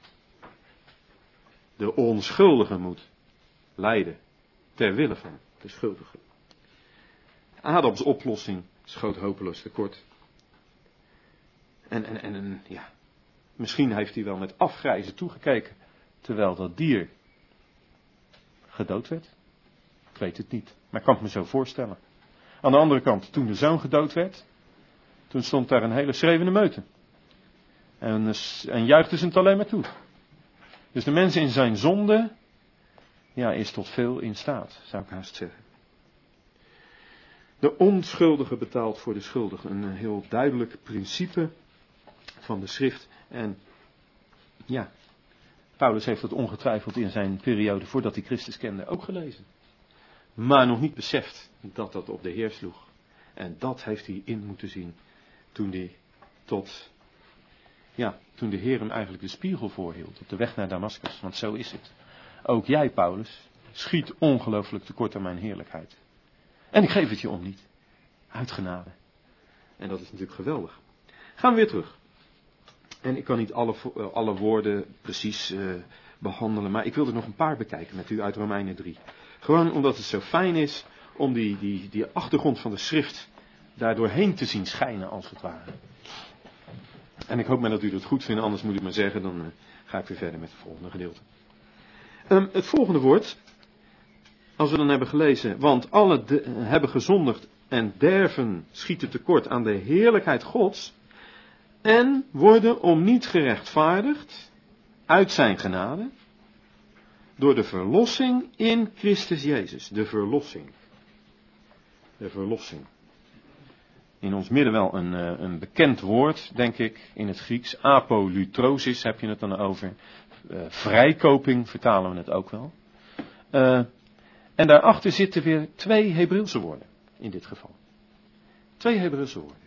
De onschuldige moet lijden ter wille van de schuldige. Adams oplossing schoot hopeloos tekort. En, en, en, en ja, misschien heeft hij wel met afgrijzen toegekeken, terwijl dat dier gedood werd. Ik weet het niet, maar ik kan het me zo voorstellen. Aan de andere kant, toen de zoon gedood werd, toen stond daar een hele schreeuwende meute. En, en juichte ze het alleen maar toe. Dus de mens in zijn zonde, ja, is tot veel in staat, zou ik haast zeggen. De onschuldige betaalt voor de schuldige. Een heel duidelijk principe van de schrift. En ja, Paulus heeft dat ongetwijfeld in zijn periode voordat hij Christus kende ook gelezen. Maar nog niet beseft dat dat op de Heer sloeg. En dat heeft hij in moeten zien toen hij tot, ja, toen de Heer hem eigenlijk de spiegel voorhield op de weg naar Damascus. Want zo is het. Ook jij, Paulus, schiet ongelooflijk tekort aan mijn heerlijkheid. En ik geef het je om niet. Uit genade. En dat is natuurlijk geweldig. Gaan we weer terug. En ik kan niet alle, alle woorden precies uh, behandelen, maar ik wil er nog een paar bekijken met u uit Romeinen drie. Gewoon omdat het zo fijn is om die, die, die achtergrond van de schrift daar doorheen te zien schijnen als het ware. En ik hoop maar dat u dat goed vindt, anders moet ik maar zeggen, dan uh, ga ik weer verder met het volgende gedeelte. Um, het volgende woord, als we dan hebben gelezen, want alle de, hebben gezondigd en derven schieten tekort aan de heerlijkheid Gods en worden om niet gerechtvaardigd uit zijn genade door de verlossing in Christus Jezus. De verlossing. De verlossing. In ons midden wel een, een bekend woord, denk ik, in het Grieks. Apolutrosis heb je het dan over. Uh, vrijkoping vertalen we het ook wel. Uh, en daarachter zitten weer twee Hebreeuwse woorden, in dit geval. Twee Hebreeuwse woorden.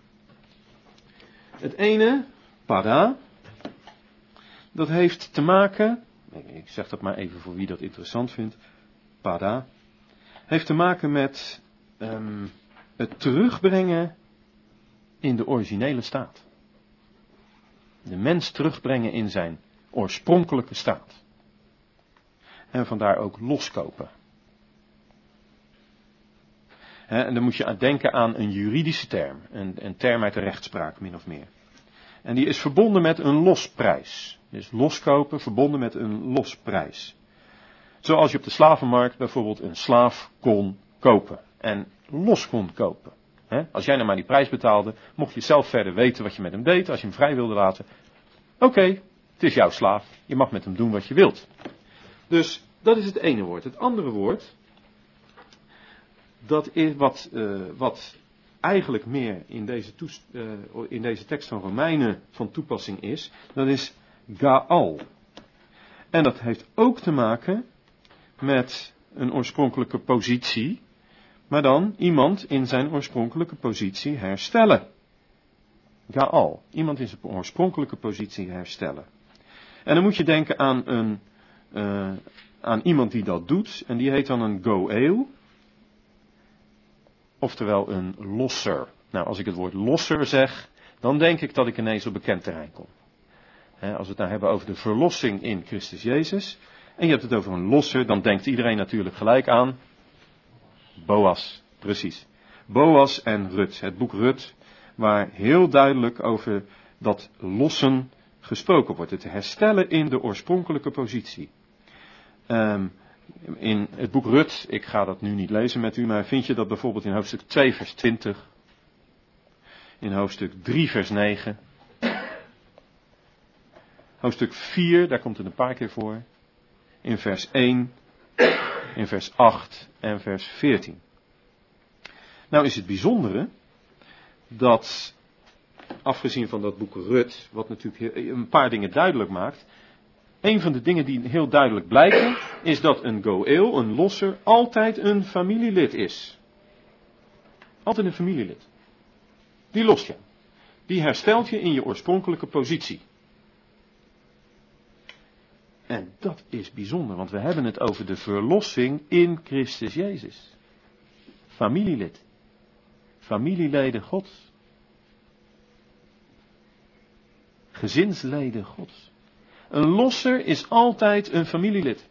Het ene, para, dat heeft te maken, ik zeg dat maar even voor wie dat interessant vindt, para, heeft te maken met um, het terugbrengen in de originele staat. De mens terugbrengen in zijn oorspronkelijke staat. En vandaar ook loskopen. He, en dan moet je denken aan een juridische term, een, een term uit de rechtspraak min of meer. En die is verbonden met een losprijs. Dus loskopen verbonden met een losprijs. Zoals je op de slavenmarkt bijvoorbeeld een slaaf kon kopen en los kon kopen. He, als jij nou maar die prijs betaalde, mocht je zelf verder weten wat je met hem deed. Als je hem vrij wilde laten, oké, okay, het is jouw slaaf, je mag met hem doen wat je wilt. Dus dat is het ene woord. Het andere woord, dat is wat, uh, wat eigenlijk meer in deze, toest, uh, in deze tekst van Romeinen van toepassing is, dat is Gaal. En dat heeft ook te maken met een oorspronkelijke positie, maar dan iemand in zijn oorspronkelijke positie herstellen. Gaal, iemand in zijn oorspronkelijke positie herstellen. En dan moet je denken aan, een, uh, aan iemand die dat doet, en die heet dan een goel. Oftewel een losser. Nou, als ik het woord losser zeg, dan denk ik dat ik ineens op bekend terrein kom. He, als we het nou hebben over de verlossing in Christus Jezus, en je hebt het over een losser, dan denkt iedereen natuurlijk gelijk aan Boas. Precies. Boas en Rut. Het boek Rut, waar heel duidelijk over dat lossen gesproken wordt. Het herstellen in de oorspronkelijke positie. Um, In het boek Rut, ik ga dat nu niet lezen met u, maar vind je dat bijvoorbeeld in hoofdstuk twee vers twintig, in hoofdstuk drie vers negen, hoofdstuk vier, daar komt het een paar keer voor, in vers één, in vers acht en vers veertien. Nou is het bijzondere dat, afgezien van dat boek Rut, wat natuurlijk een paar dingen duidelijk maakt, een van de dingen die heel duidelijk blijken, is dat een goel, een losser, altijd een familielid is. Altijd een familielid. Die lost je. Die herstelt je in je oorspronkelijke positie. En dat is bijzonder, want we hebben het over de verlossing in Christus Jezus. Familielid. Familieleden Gods. Gezinsleden Gods. Een losser is altijd een familielid.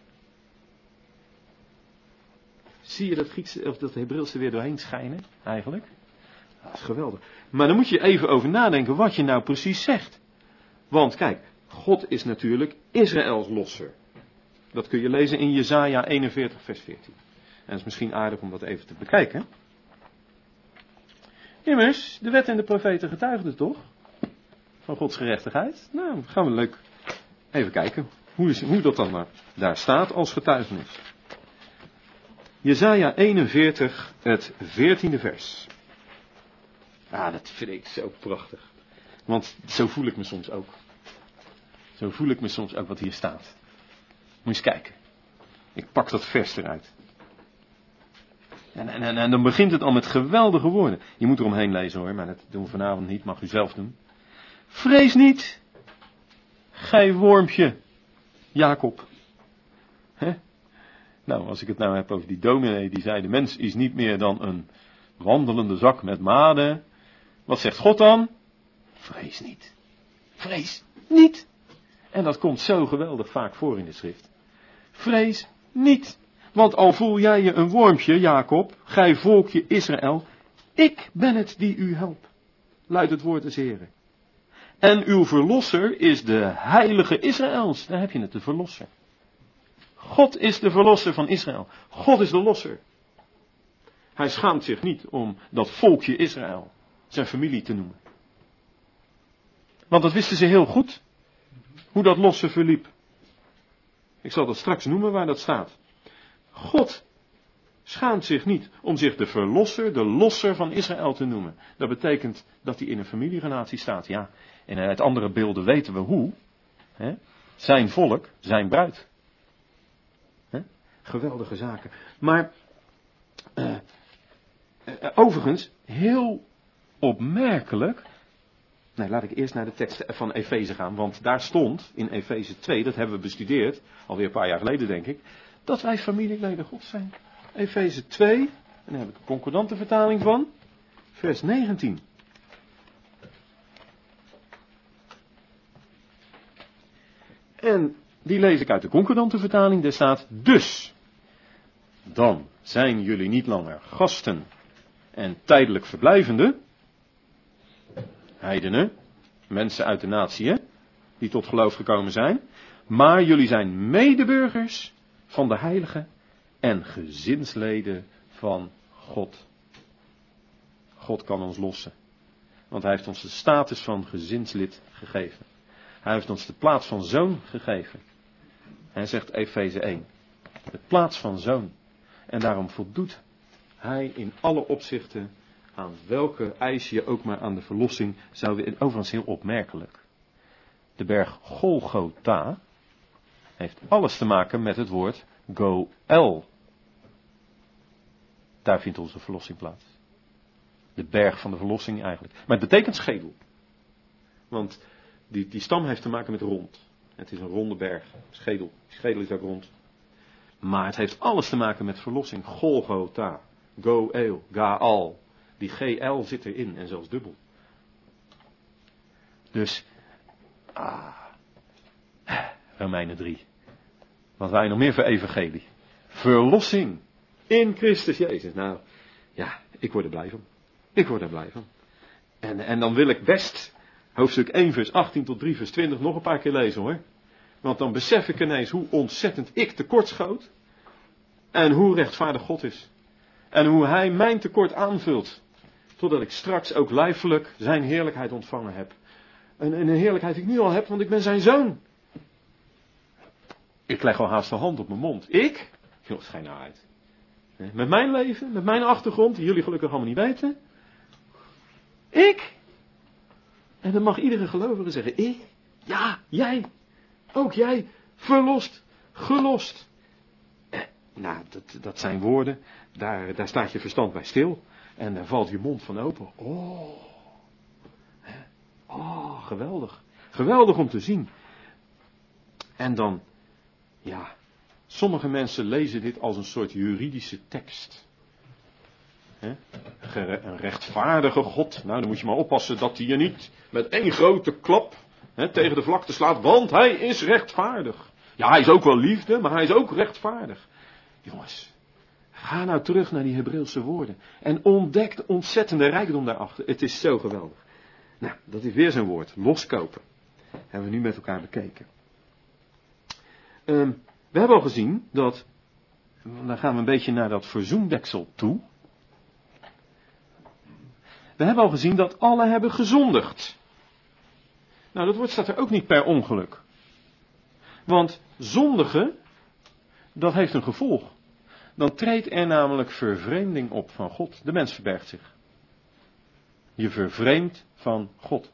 Zie je dat Griekse of dat Hebreeuwse weer doorheen schijnen, eigenlijk? Dat is geweldig. Maar dan moet je even over nadenken wat je nou precies zegt. Want kijk, God is natuurlijk Israëls losser. Dat kun je lezen in Jesaja eenenveertig vers veertien. En het is misschien aardig om dat even te bekijken. Immers, de wet en de profeten getuigden toch? Van Gods gerechtigheid. Nou, gaan we leuk even kijken hoe, is, hoe dat dan maar daar staat als getuigenis. Jesaja eenenveertig, het veertiende vers. Ah, dat vind ik zo prachtig. Want zo voel ik me soms ook. Zo voel ik me soms ook wat hier staat. Moet je eens kijken. Ik pak dat vers eruit. En, en, en, en dan begint het al met geweldige woorden. Je moet eromheen lezen hoor, maar dat doen we vanavond niet, mag u zelf doen. Vrees niet, gij wormpje, Jacob. Hè? Nou, als ik het nou heb over die dominee die zei, de mens is niet meer dan een wandelende zak met maden. Wat zegt God dan? Vrees niet. Vrees niet. En dat komt zo geweldig vaak voor in de schrift. Vrees niet. Want al voel jij je een wormpje, Jacob, gij volkje Israël, ik ben het die u helpt, luidt het woord des Heren. En uw verlosser is de heilige Israëls. Daar heb je het, de verlosser. God is de verlosser van Israël. God is de losser. Hij schaamt zich niet om dat volkje Israël zijn familie te noemen. Want dat wisten ze heel goed, hoe dat lossen verliep. Ik zal dat straks noemen waar dat staat. God schaamt zich niet om zich de verlosser, de losser van Israël te noemen. Dat betekent dat hij in een familierelatie staat, ja. En uit andere beelden weten we hoe. Hè? Zijn volk, zijn bruid. Hè? Geweldige zaken. Maar, uh, uh, overigens, heel opmerkelijk. Nee, laat ik eerst naar de tekst van Efeze gaan, want daar stond in Efeze twee, dat hebben we bestudeerd, alweer een paar jaar geleden denk ik, dat wij familieleden Gods zijn. Efeze twee, en daar heb ik een concordante vertaling van, vers negentien. En die lees ik uit de concordante vertaling, daar staat, dus, dan zijn jullie niet langer gasten en tijdelijk verblijvenden, heidenen, mensen uit de natieën, die tot geloof gekomen zijn, maar jullie zijn medeburgers van de heiligen en gezinsleden van God. God kan ons lossen, want hij heeft ons de status van gezinslid gegeven. Hij heeft ons de plaats van zoon gegeven. Hij zegt Efeze één, de plaats van zoon. En daarom voldoet hij in alle opzichten aan welke eis je ook maar aan de verlossing zou... Overigens heel opmerkelijk. De berg Golgotha heeft alles te maken met het woord Goel. Daar vindt onze verlossing plaats. De berg van de verlossing eigenlijk. Maar het betekent schedel. Want die, die stam heeft te maken met rond. Het is een ronde berg. Schedel. Schedel is ook rond. Maar het heeft alles te maken met verlossing. Golgotha. Goel. Gaal. Die G L zit erin en zelfs dubbel. Dus, ah, Romeinen drie. Wat wij nog meer voor evangelie? Verlossing in Christus Jezus. Nou, ja, ik word er blij van. Ik word er blij van. En, en dan wil ik best hoofdstuk één vers achttien tot drie vers twintig nog een paar keer lezen hoor. Want dan besef ik ineens hoe ontzettend ik tekortschoot. En hoe rechtvaardig God is. En hoe hij mijn tekort aanvult. Totdat ik straks ook lijfelijk zijn heerlijkheid ontvangen heb. En, en een heerlijkheid die ik nu al heb, want ik ben zijn zoon. Ik leg al haast de hand op mijn mond. Ik? Joh, schijn nou uit. Met mijn leven, met mijn achtergrond, die jullie gelukkig allemaal niet weten. Ik? En dan mag iedere gelovige zeggen, ik? Ja, jij. Ook jij. Verlost. Gelost. Eh, nou, dat, dat zijn woorden. Daar, daar staat je verstand bij stil. En daar valt je mond van open. Oh. Oh, geweldig. Geweldig om te zien. En dan, ja, sommige mensen lezen dit als een soort juridische tekst. He? Een rechtvaardige God. Nou, dan moet je maar oppassen dat hij je niet met één grote klap he, tegen de vlakte slaat, want hij is rechtvaardig. Ja, hij is ook wel liefde, maar hij is ook rechtvaardig. Jongens, ga nou terug naar die Hebreeuwse woorden en ontdek de ontzettende rijkdom daarachter. Het is zo geweldig. Nou, dat is weer zo'n woord, loskopen. Hebben we nu met elkaar bekeken. Um, we hebben al gezien dat, dan gaan we een beetje naar dat verzoendeksel toe. We hebben al gezien dat alle hebben gezondigd. Nou, dat woord staat er ook niet per ongeluk. Want zondigen, dat heeft een gevolg. Dan treedt er namelijk vervreemding op van God. De mens verbergt zich. Je vervreemdt van God.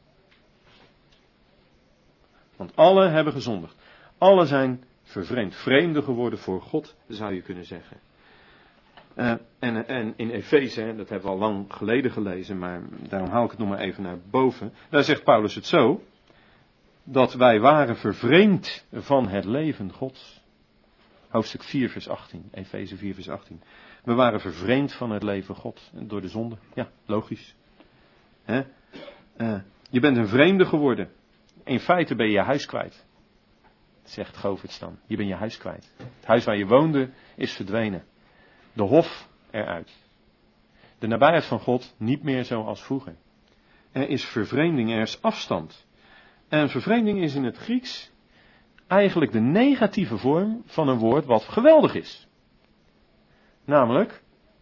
Want alle hebben gezondigd. Alle zijn vervreemd, vreemden geworden voor God, zou je kunnen zeggen. Uh, en, en in Efeze, dat hebben we al lang geleden gelezen, maar daarom haal ik het nog maar even naar boven. Daar zegt Paulus het zo, dat wij waren vervreemd van het leven Gods. Hoofdstuk vier vers achttien, Efeze vier vers achttien. We waren vervreemd van het leven Gods door de zonde. Ja, logisch. He? Uh, je bent een vreemde geworden. In feite ben je je huis kwijt. Zegt Goverts dan. Je bent je huis kwijt. Het huis waar je woonde is verdwenen. De hof eruit. De nabijheid van God niet meer zoals vroeger. Er is vervreemding, er is afstand. En vervreemding is in het Grieks eigenlijk de negatieve vorm van een woord wat geweldig is. Namelijk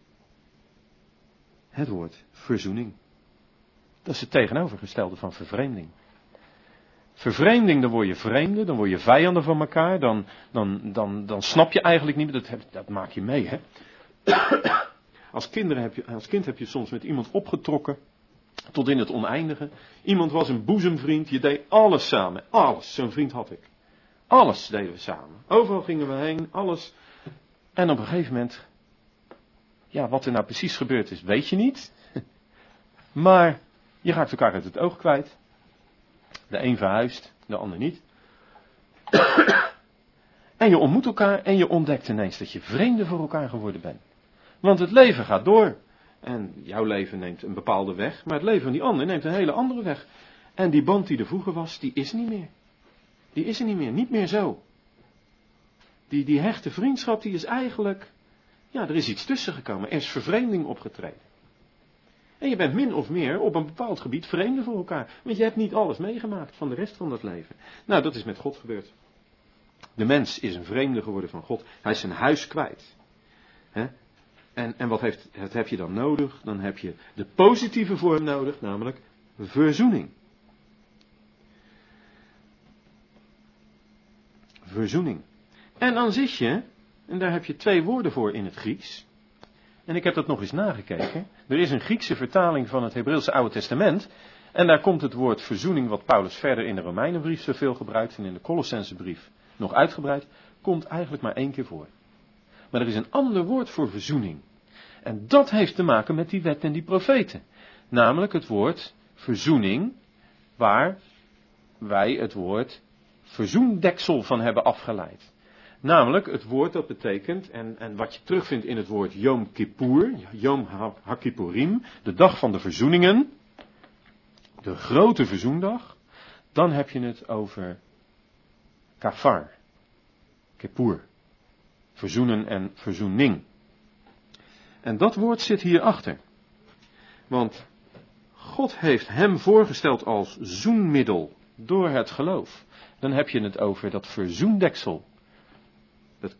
het woord verzoening. Dat is het tegenovergestelde van vervreemding. Vervreemding, dan word je vreemde, dan word je vijanden van elkaar, dan, dan, dan, dan snap je eigenlijk niet meer, dat, dat maak je mee, hè. Als, kinderen heb je, als kind heb je soms met iemand opgetrokken, tot in het oneindige. Iemand was een boezemvriend, je deed alles samen, alles, zo'n vriend had ik. Alles deden we samen, overal gingen we heen, alles. En op een gegeven moment, ja, wat er nou precies gebeurd is, weet je niet. Maar je raakt elkaar uit het oog kwijt. De een verhuist, de ander niet. En je ontmoet elkaar en je ontdekt ineens dat je vreemde voor elkaar geworden bent. Want het leven gaat door. En jouw leven neemt een bepaalde weg, maar het leven van die ander neemt een hele andere weg. En die band die er vroeger was, die is niet meer. Die is er niet meer, niet meer zo. Die, die hechte vriendschap, die is eigenlijk, ja, er is iets tussen gekomen. Er is vervreemding opgetreden. En je bent min of meer op een bepaald gebied vreemde voor elkaar. Want je hebt niet alles meegemaakt van de rest van dat leven. Nou, dat is met God gebeurd. De mens is een vreemde geworden van God. Hij is zijn huis kwijt. He? En, en wat, heeft, wat heb je dan nodig? Dan heb je de positieve vorm nodig, namelijk verzoening. Verzoening. En dan zit je, en daar heb je twee woorden voor in het Grieks. En ik heb dat nog eens nagekeken. Er is een Griekse vertaling van het Hebreeuwse Oude Testament. En daar komt het woord verzoening, wat Paulus verder in de Romeinenbrief zoveel gebruikt en in de Colossensebrief nog uitgebreid, komt eigenlijk maar één keer voor. Maar er is een ander woord voor verzoening. En dat heeft te maken met die wet en die profeten. Namelijk het woord verzoening, waar wij het woord verzoendeksel van hebben afgeleid. Namelijk het woord dat betekent, en, en wat je terugvindt in het woord Yom Kippur, Yom HaKippurim, de dag van de verzoeningen, de grote verzoendag, dan heb je het over kafar, kippur, verzoenen en verzoening. En dat woord zit hierachter. Want God heeft hem voorgesteld als zoenmiddel door het geloof. Dan heb je het over dat verzoendeksel. Dat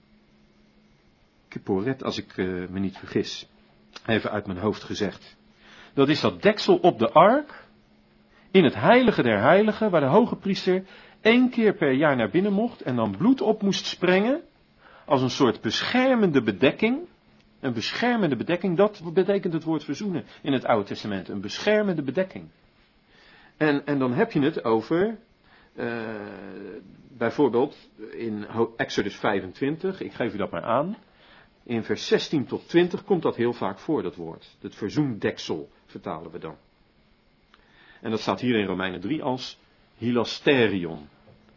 kipporet, als ik uh, me niet vergis. Even uit mijn hoofd gezegd. Dat is dat deksel op de ark. In het heilige der heiligen, waar de hoge priester één keer per jaar naar binnen mocht en dan bloed op moest sprengen. Als een soort beschermende bedekking. Een beschermende bedekking, dat betekent het woord verzoenen in het Oude Testament. Een beschermende bedekking. En, en dan heb je het over, uh, bijvoorbeeld in Exodus vijfentwintig, ik geef u dat maar aan. In vers zestien tot twintig komt dat heel vaak voor, dat woord. Het verzoendeksel vertalen we dan. En dat staat hier in Romeinen drie als hilasterion.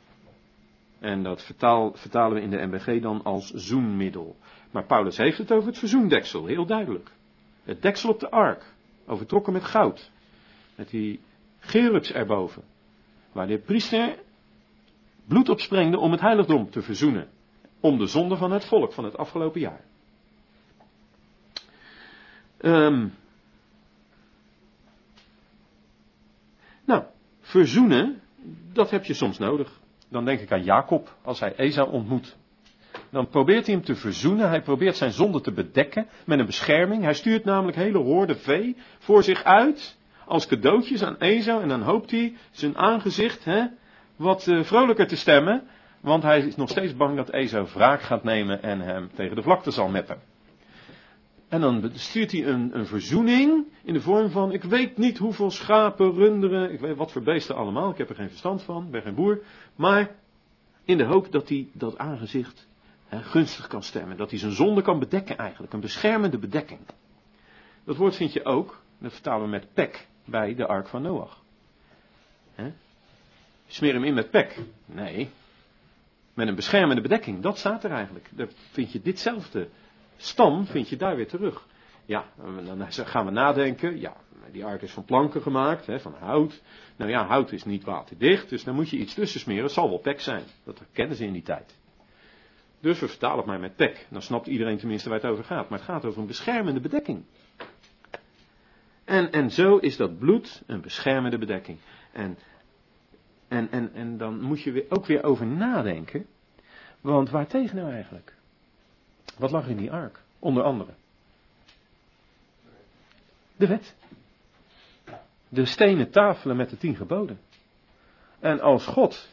En dat vertaal, vertalen we in de M B G dan als zoenmiddel. Maar Paulus heeft het over het verzoendeksel, heel duidelijk. Het deksel op de ark, overtrokken met goud. Met die gerubs erboven. Waar de priester bloed op sprengde om het heiligdom te verzoenen. Om de zonde van het volk van het afgelopen jaar. Um, nou, verzoenen, dat heb je soms nodig. Dan denk ik aan Jacob, als hij Esau ontmoet. dan probeert hij hem te verzoenen. Hij probeert zijn zonde te bedekken met een bescherming. Hij stuurt namelijk hele horden vee voor zich uit als cadeautjes aan Esau. En dan hoopt hij zijn aangezicht hè, wat uh, vrolijker te stemmen. Want hij is nog steeds bang dat Esau wraak gaat nemen en hem tegen de vlakte zal meppen. En dan stuurt hij een, een verzoening in de vorm van, ik weet niet hoeveel schapen, runderen, ik weet wat voor beesten allemaal, ik heb er geen verstand van, ik ben geen boer. Maar in de hoop dat hij dat aangezicht hè, gunstig kan stemmen, dat hij zijn zonde kan bedekken eigenlijk, een beschermende bedekking. Dat woord vind je ook, dat vertalen we met pek, bij de ark van Noach. Hè? Smeer hem in met pek. Nee, met een beschermende bedekking, dat staat er eigenlijk. Daar vind je ditzelfde stam, vind je daar weer terug. Ja, dan gaan we nadenken, ja, die ark is van planken gemaakt, hè, van hout. Nou ja, hout is niet waterdicht, dus dan moet je iets tussen smeren, het zal wel pek zijn. Dat kennen ze in die tijd. Dus we vertalen het maar met pek, dan snapt iedereen tenminste waar het over gaat. Maar het gaat over een beschermende bedekking. En, en zo is dat bloed een beschermende bedekking. En, en, en, en dan moet je weer, ook weer over nadenken, want waartegen nou eigenlijk? Wat lag in die ark? Onder andere. De wet. De stenen tafelen met de tien geboden. En als God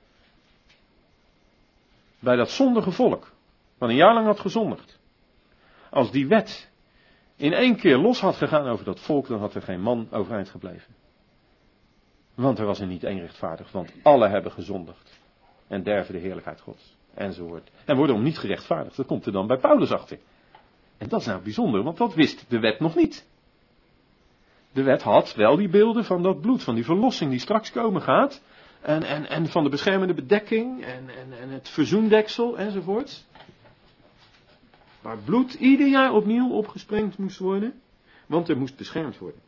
bij dat zondige volk, wat een jaar lang had gezondigd, als die wet in één keer los had gegaan over dat volk, dan had er geen man overeind gebleven. Want er was er niet één rechtvaardig, want alle hebben gezondigd en derven de heerlijkheid Gods. Enzovoort. En worden om niet gerechtvaardigd. Dat komt er dan bij Paulus achter. En dat is nou bijzonder, want dat wist de wet nog niet. De wet had wel die beelden van dat bloed, van die verlossing die straks komen gaat. En, en, en van de beschermende bedekking en, en, en het verzoendeksel enzovoort. Waar bloed ieder jaar opnieuw opgesprengd moest worden. Want er moest beschermd worden.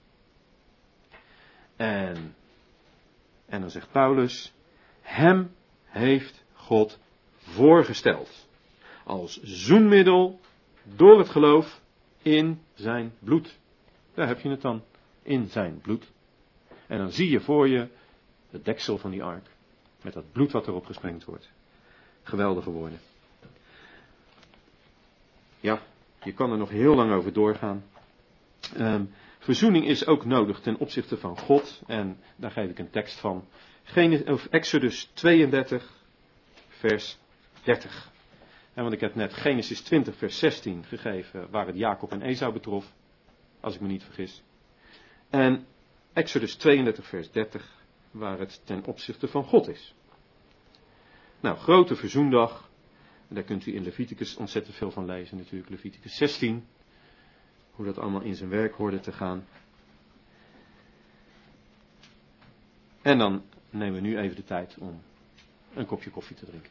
En, en dan zegt Paulus, hem heeft God voorgesteld. Als zoenmiddel door het geloof in zijn bloed. Daar heb je het dan, in zijn bloed. En dan zie je voor je het deksel van die ark. Met dat bloed wat erop gesprengd wordt. Geweldige woorden. Ja, je kan er nog heel lang over doorgaan. Um, verzoening is ook nodig ten opzichte van God. En daar geef ik een tekst van. Exodus tweeëndertig, vers dertig. En want ik heb net Genesis twintig, vers zestien gegeven, waar het Jacob en Esau betrof. Als ik me niet vergis. En Exodus tweeëndertig, vers dertig, waar het ten opzichte van God is. Nou, grote verzoendag. Daar kunt u in Leviticus ontzettend veel van lezen natuurlijk. Leviticus zestien. Hoe dat allemaal in zijn werk hoorde te gaan. En dan nemen we nu even de tijd om een kopje koffie te drinken.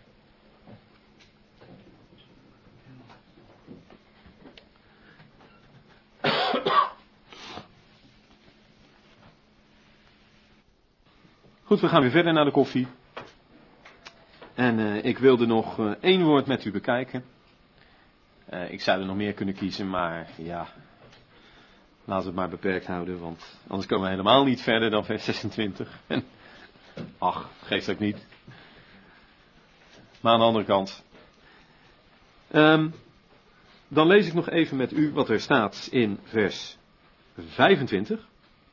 Goed, we gaan weer verder naar de koffie. En uh, ik wilde nog uh, één woord met u bekijken. Uh, ik zou er nog meer kunnen kiezen, maar ja, laten we het maar beperkt houden, want anders komen we helemaal niet verder dan vers zesentwintig. En, ach, geeft ook niet. Maar aan de andere kant. Um, dan lees ik nog even met u wat er staat in vers vijfentwintig.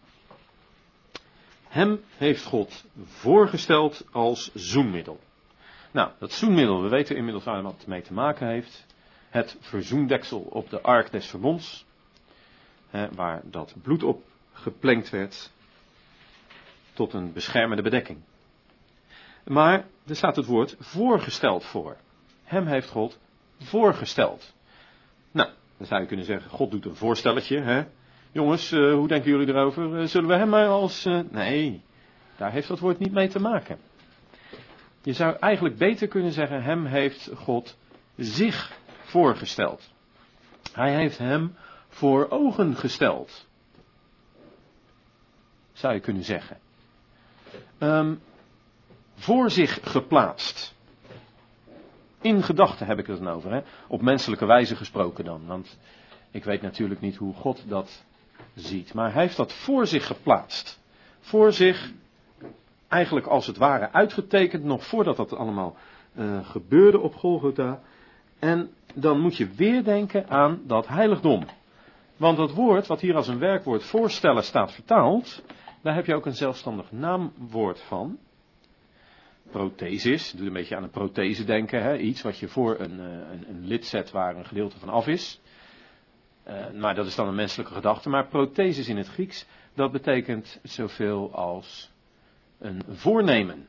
Hem heeft God voorgesteld als zoenmiddel. Nou, dat zoenmiddel, we weten inmiddels waar het mee te maken heeft. Het verzoendeksel op de ark des verbonds. Hè, waar dat bloed op geplengd werd. Tot een beschermende bedekking. Maar er staat het woord voorgesteld voor. Hem heeft God voorgesteld. Nou, dan zou je kunnen zeggen, God doet een voorstelletje. Hè? Jongens, uh, hoe denken jullie erover? Uh, zullen we hem maar als... Uh... Nee, daar heeft dat woord niet mee te maken. Je zou eigenlijk beter kunnen zeggen, hem heeft God zich voorgesteld. Hij heeft hem voor ogen gesteld. Zou je kunnen zeggen. Um, voor zich geplaatst. In gedachten heb ik het dan over. Hè? Op menselijke wijze gesproken dan. Want ik weet natuurlijk niet hoe God dat ziet. Maar hij heeft dat voor zich geplaatst. Voor zich eigenlijk als het ware uitgetekend. Nog voordat dat allemaal uh, gebeurde op Golgotha. En dan moet je weer denken aan dat heiligdom. Want dat woord, wat hier als een werkwoord voorstellen staat vertaald, daar heb je ook een zelfstandig naamwoord van. Prothesis, doe een beetje aan een prothese denken, hè? Iets wat je voor een, een, een lid zet waar een gedeelte van af is. Uh, maar dat is dan een menselijke gedachte. Maar prothesis in het Grieks, dat betekent zoveel als een voornemen.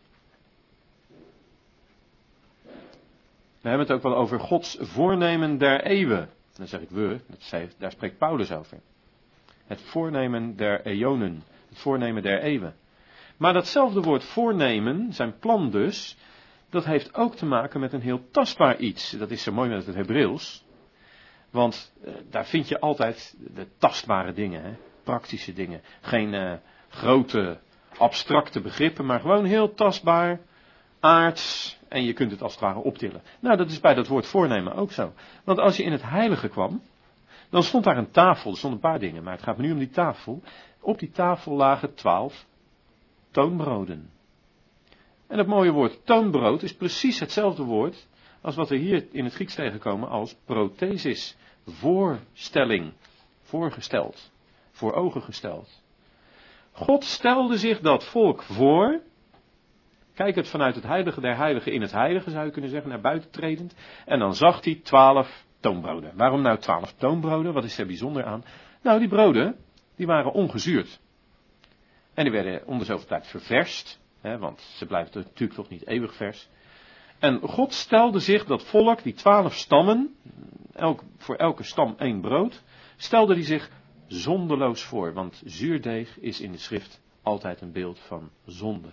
We hebben het ook wel over Gods voornemen der eeuwen. Dan zeg ik we, dat zei, daar spreekt Paulus over. Het voornemen der eonen, het voornemen der eeuwen. Maar datzelfde woord voornemen, zijn plan dus, dat heeft ook te maken met een heel tastbaar iets. Dat is zo mooi met het Hebreeuws. Want uh, daar vind je altijd de tastbare dingen, hè? Praktische dingen. Geen uh, grote, abstracte begrippen, maar gewoon heel tastbaar, aards. En je kunt het als het ware optillen. Nou, dat is bij dat woord voornemen ook zo. Want als je in het heilige kwam, dan stond daar een tafel. Er stonden een paar dingen, maar het gaat me nu om die tafel. Op die tafel lagen twaalf toonbroden. En dat mooie woord toonbrood is precies hetzelfde woord als wat we hier in het Grieks tegenkomen als prothesis. Voorstelling. Voorgesteld. Voor ogen gesteld. God stelde zich dat volk voor. Kijk het vanuit het heilige der heiligen in het heilige, zou je kunnen zeggen, naar buiten tredend. En dan zag hij twaalf toonbroden. Waarom nou twaalf toonbroden? Wat is er bijzonder aan? Nou, die broden, die waren ongezuurd. En die werden om de zoveel tijd ververst. Hè, want ze blijven natuurlijk toch niet eeuwig vers. En God stelde zich dat volk, die twaalf stammen, elk, voor elke stam één brood, stelde hij zich zondeloos voor. Want zuurdeeg is in de schrift altijd een beeld van zonde.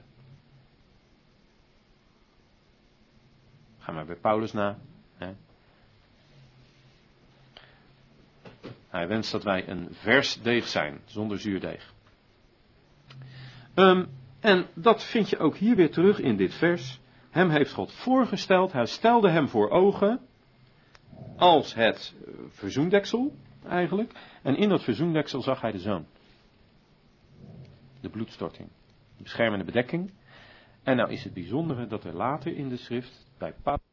Ga maar bij Paulus na. Hè. Hij wenst dat wij een vers deeg zijn, zonder zuurdeeg. Um, en dat vind je ook hier weer terug in dit vers. Hem heeft God voorgesteld, hij stelde hem voor ogen als het verzoendeksel eigenlijk. En in dat verzoendeksel zag hij de zoon. De bloedstorting, de beschermende bedekking. En nou is het bijzondere dat er later in de schrift bij Paulus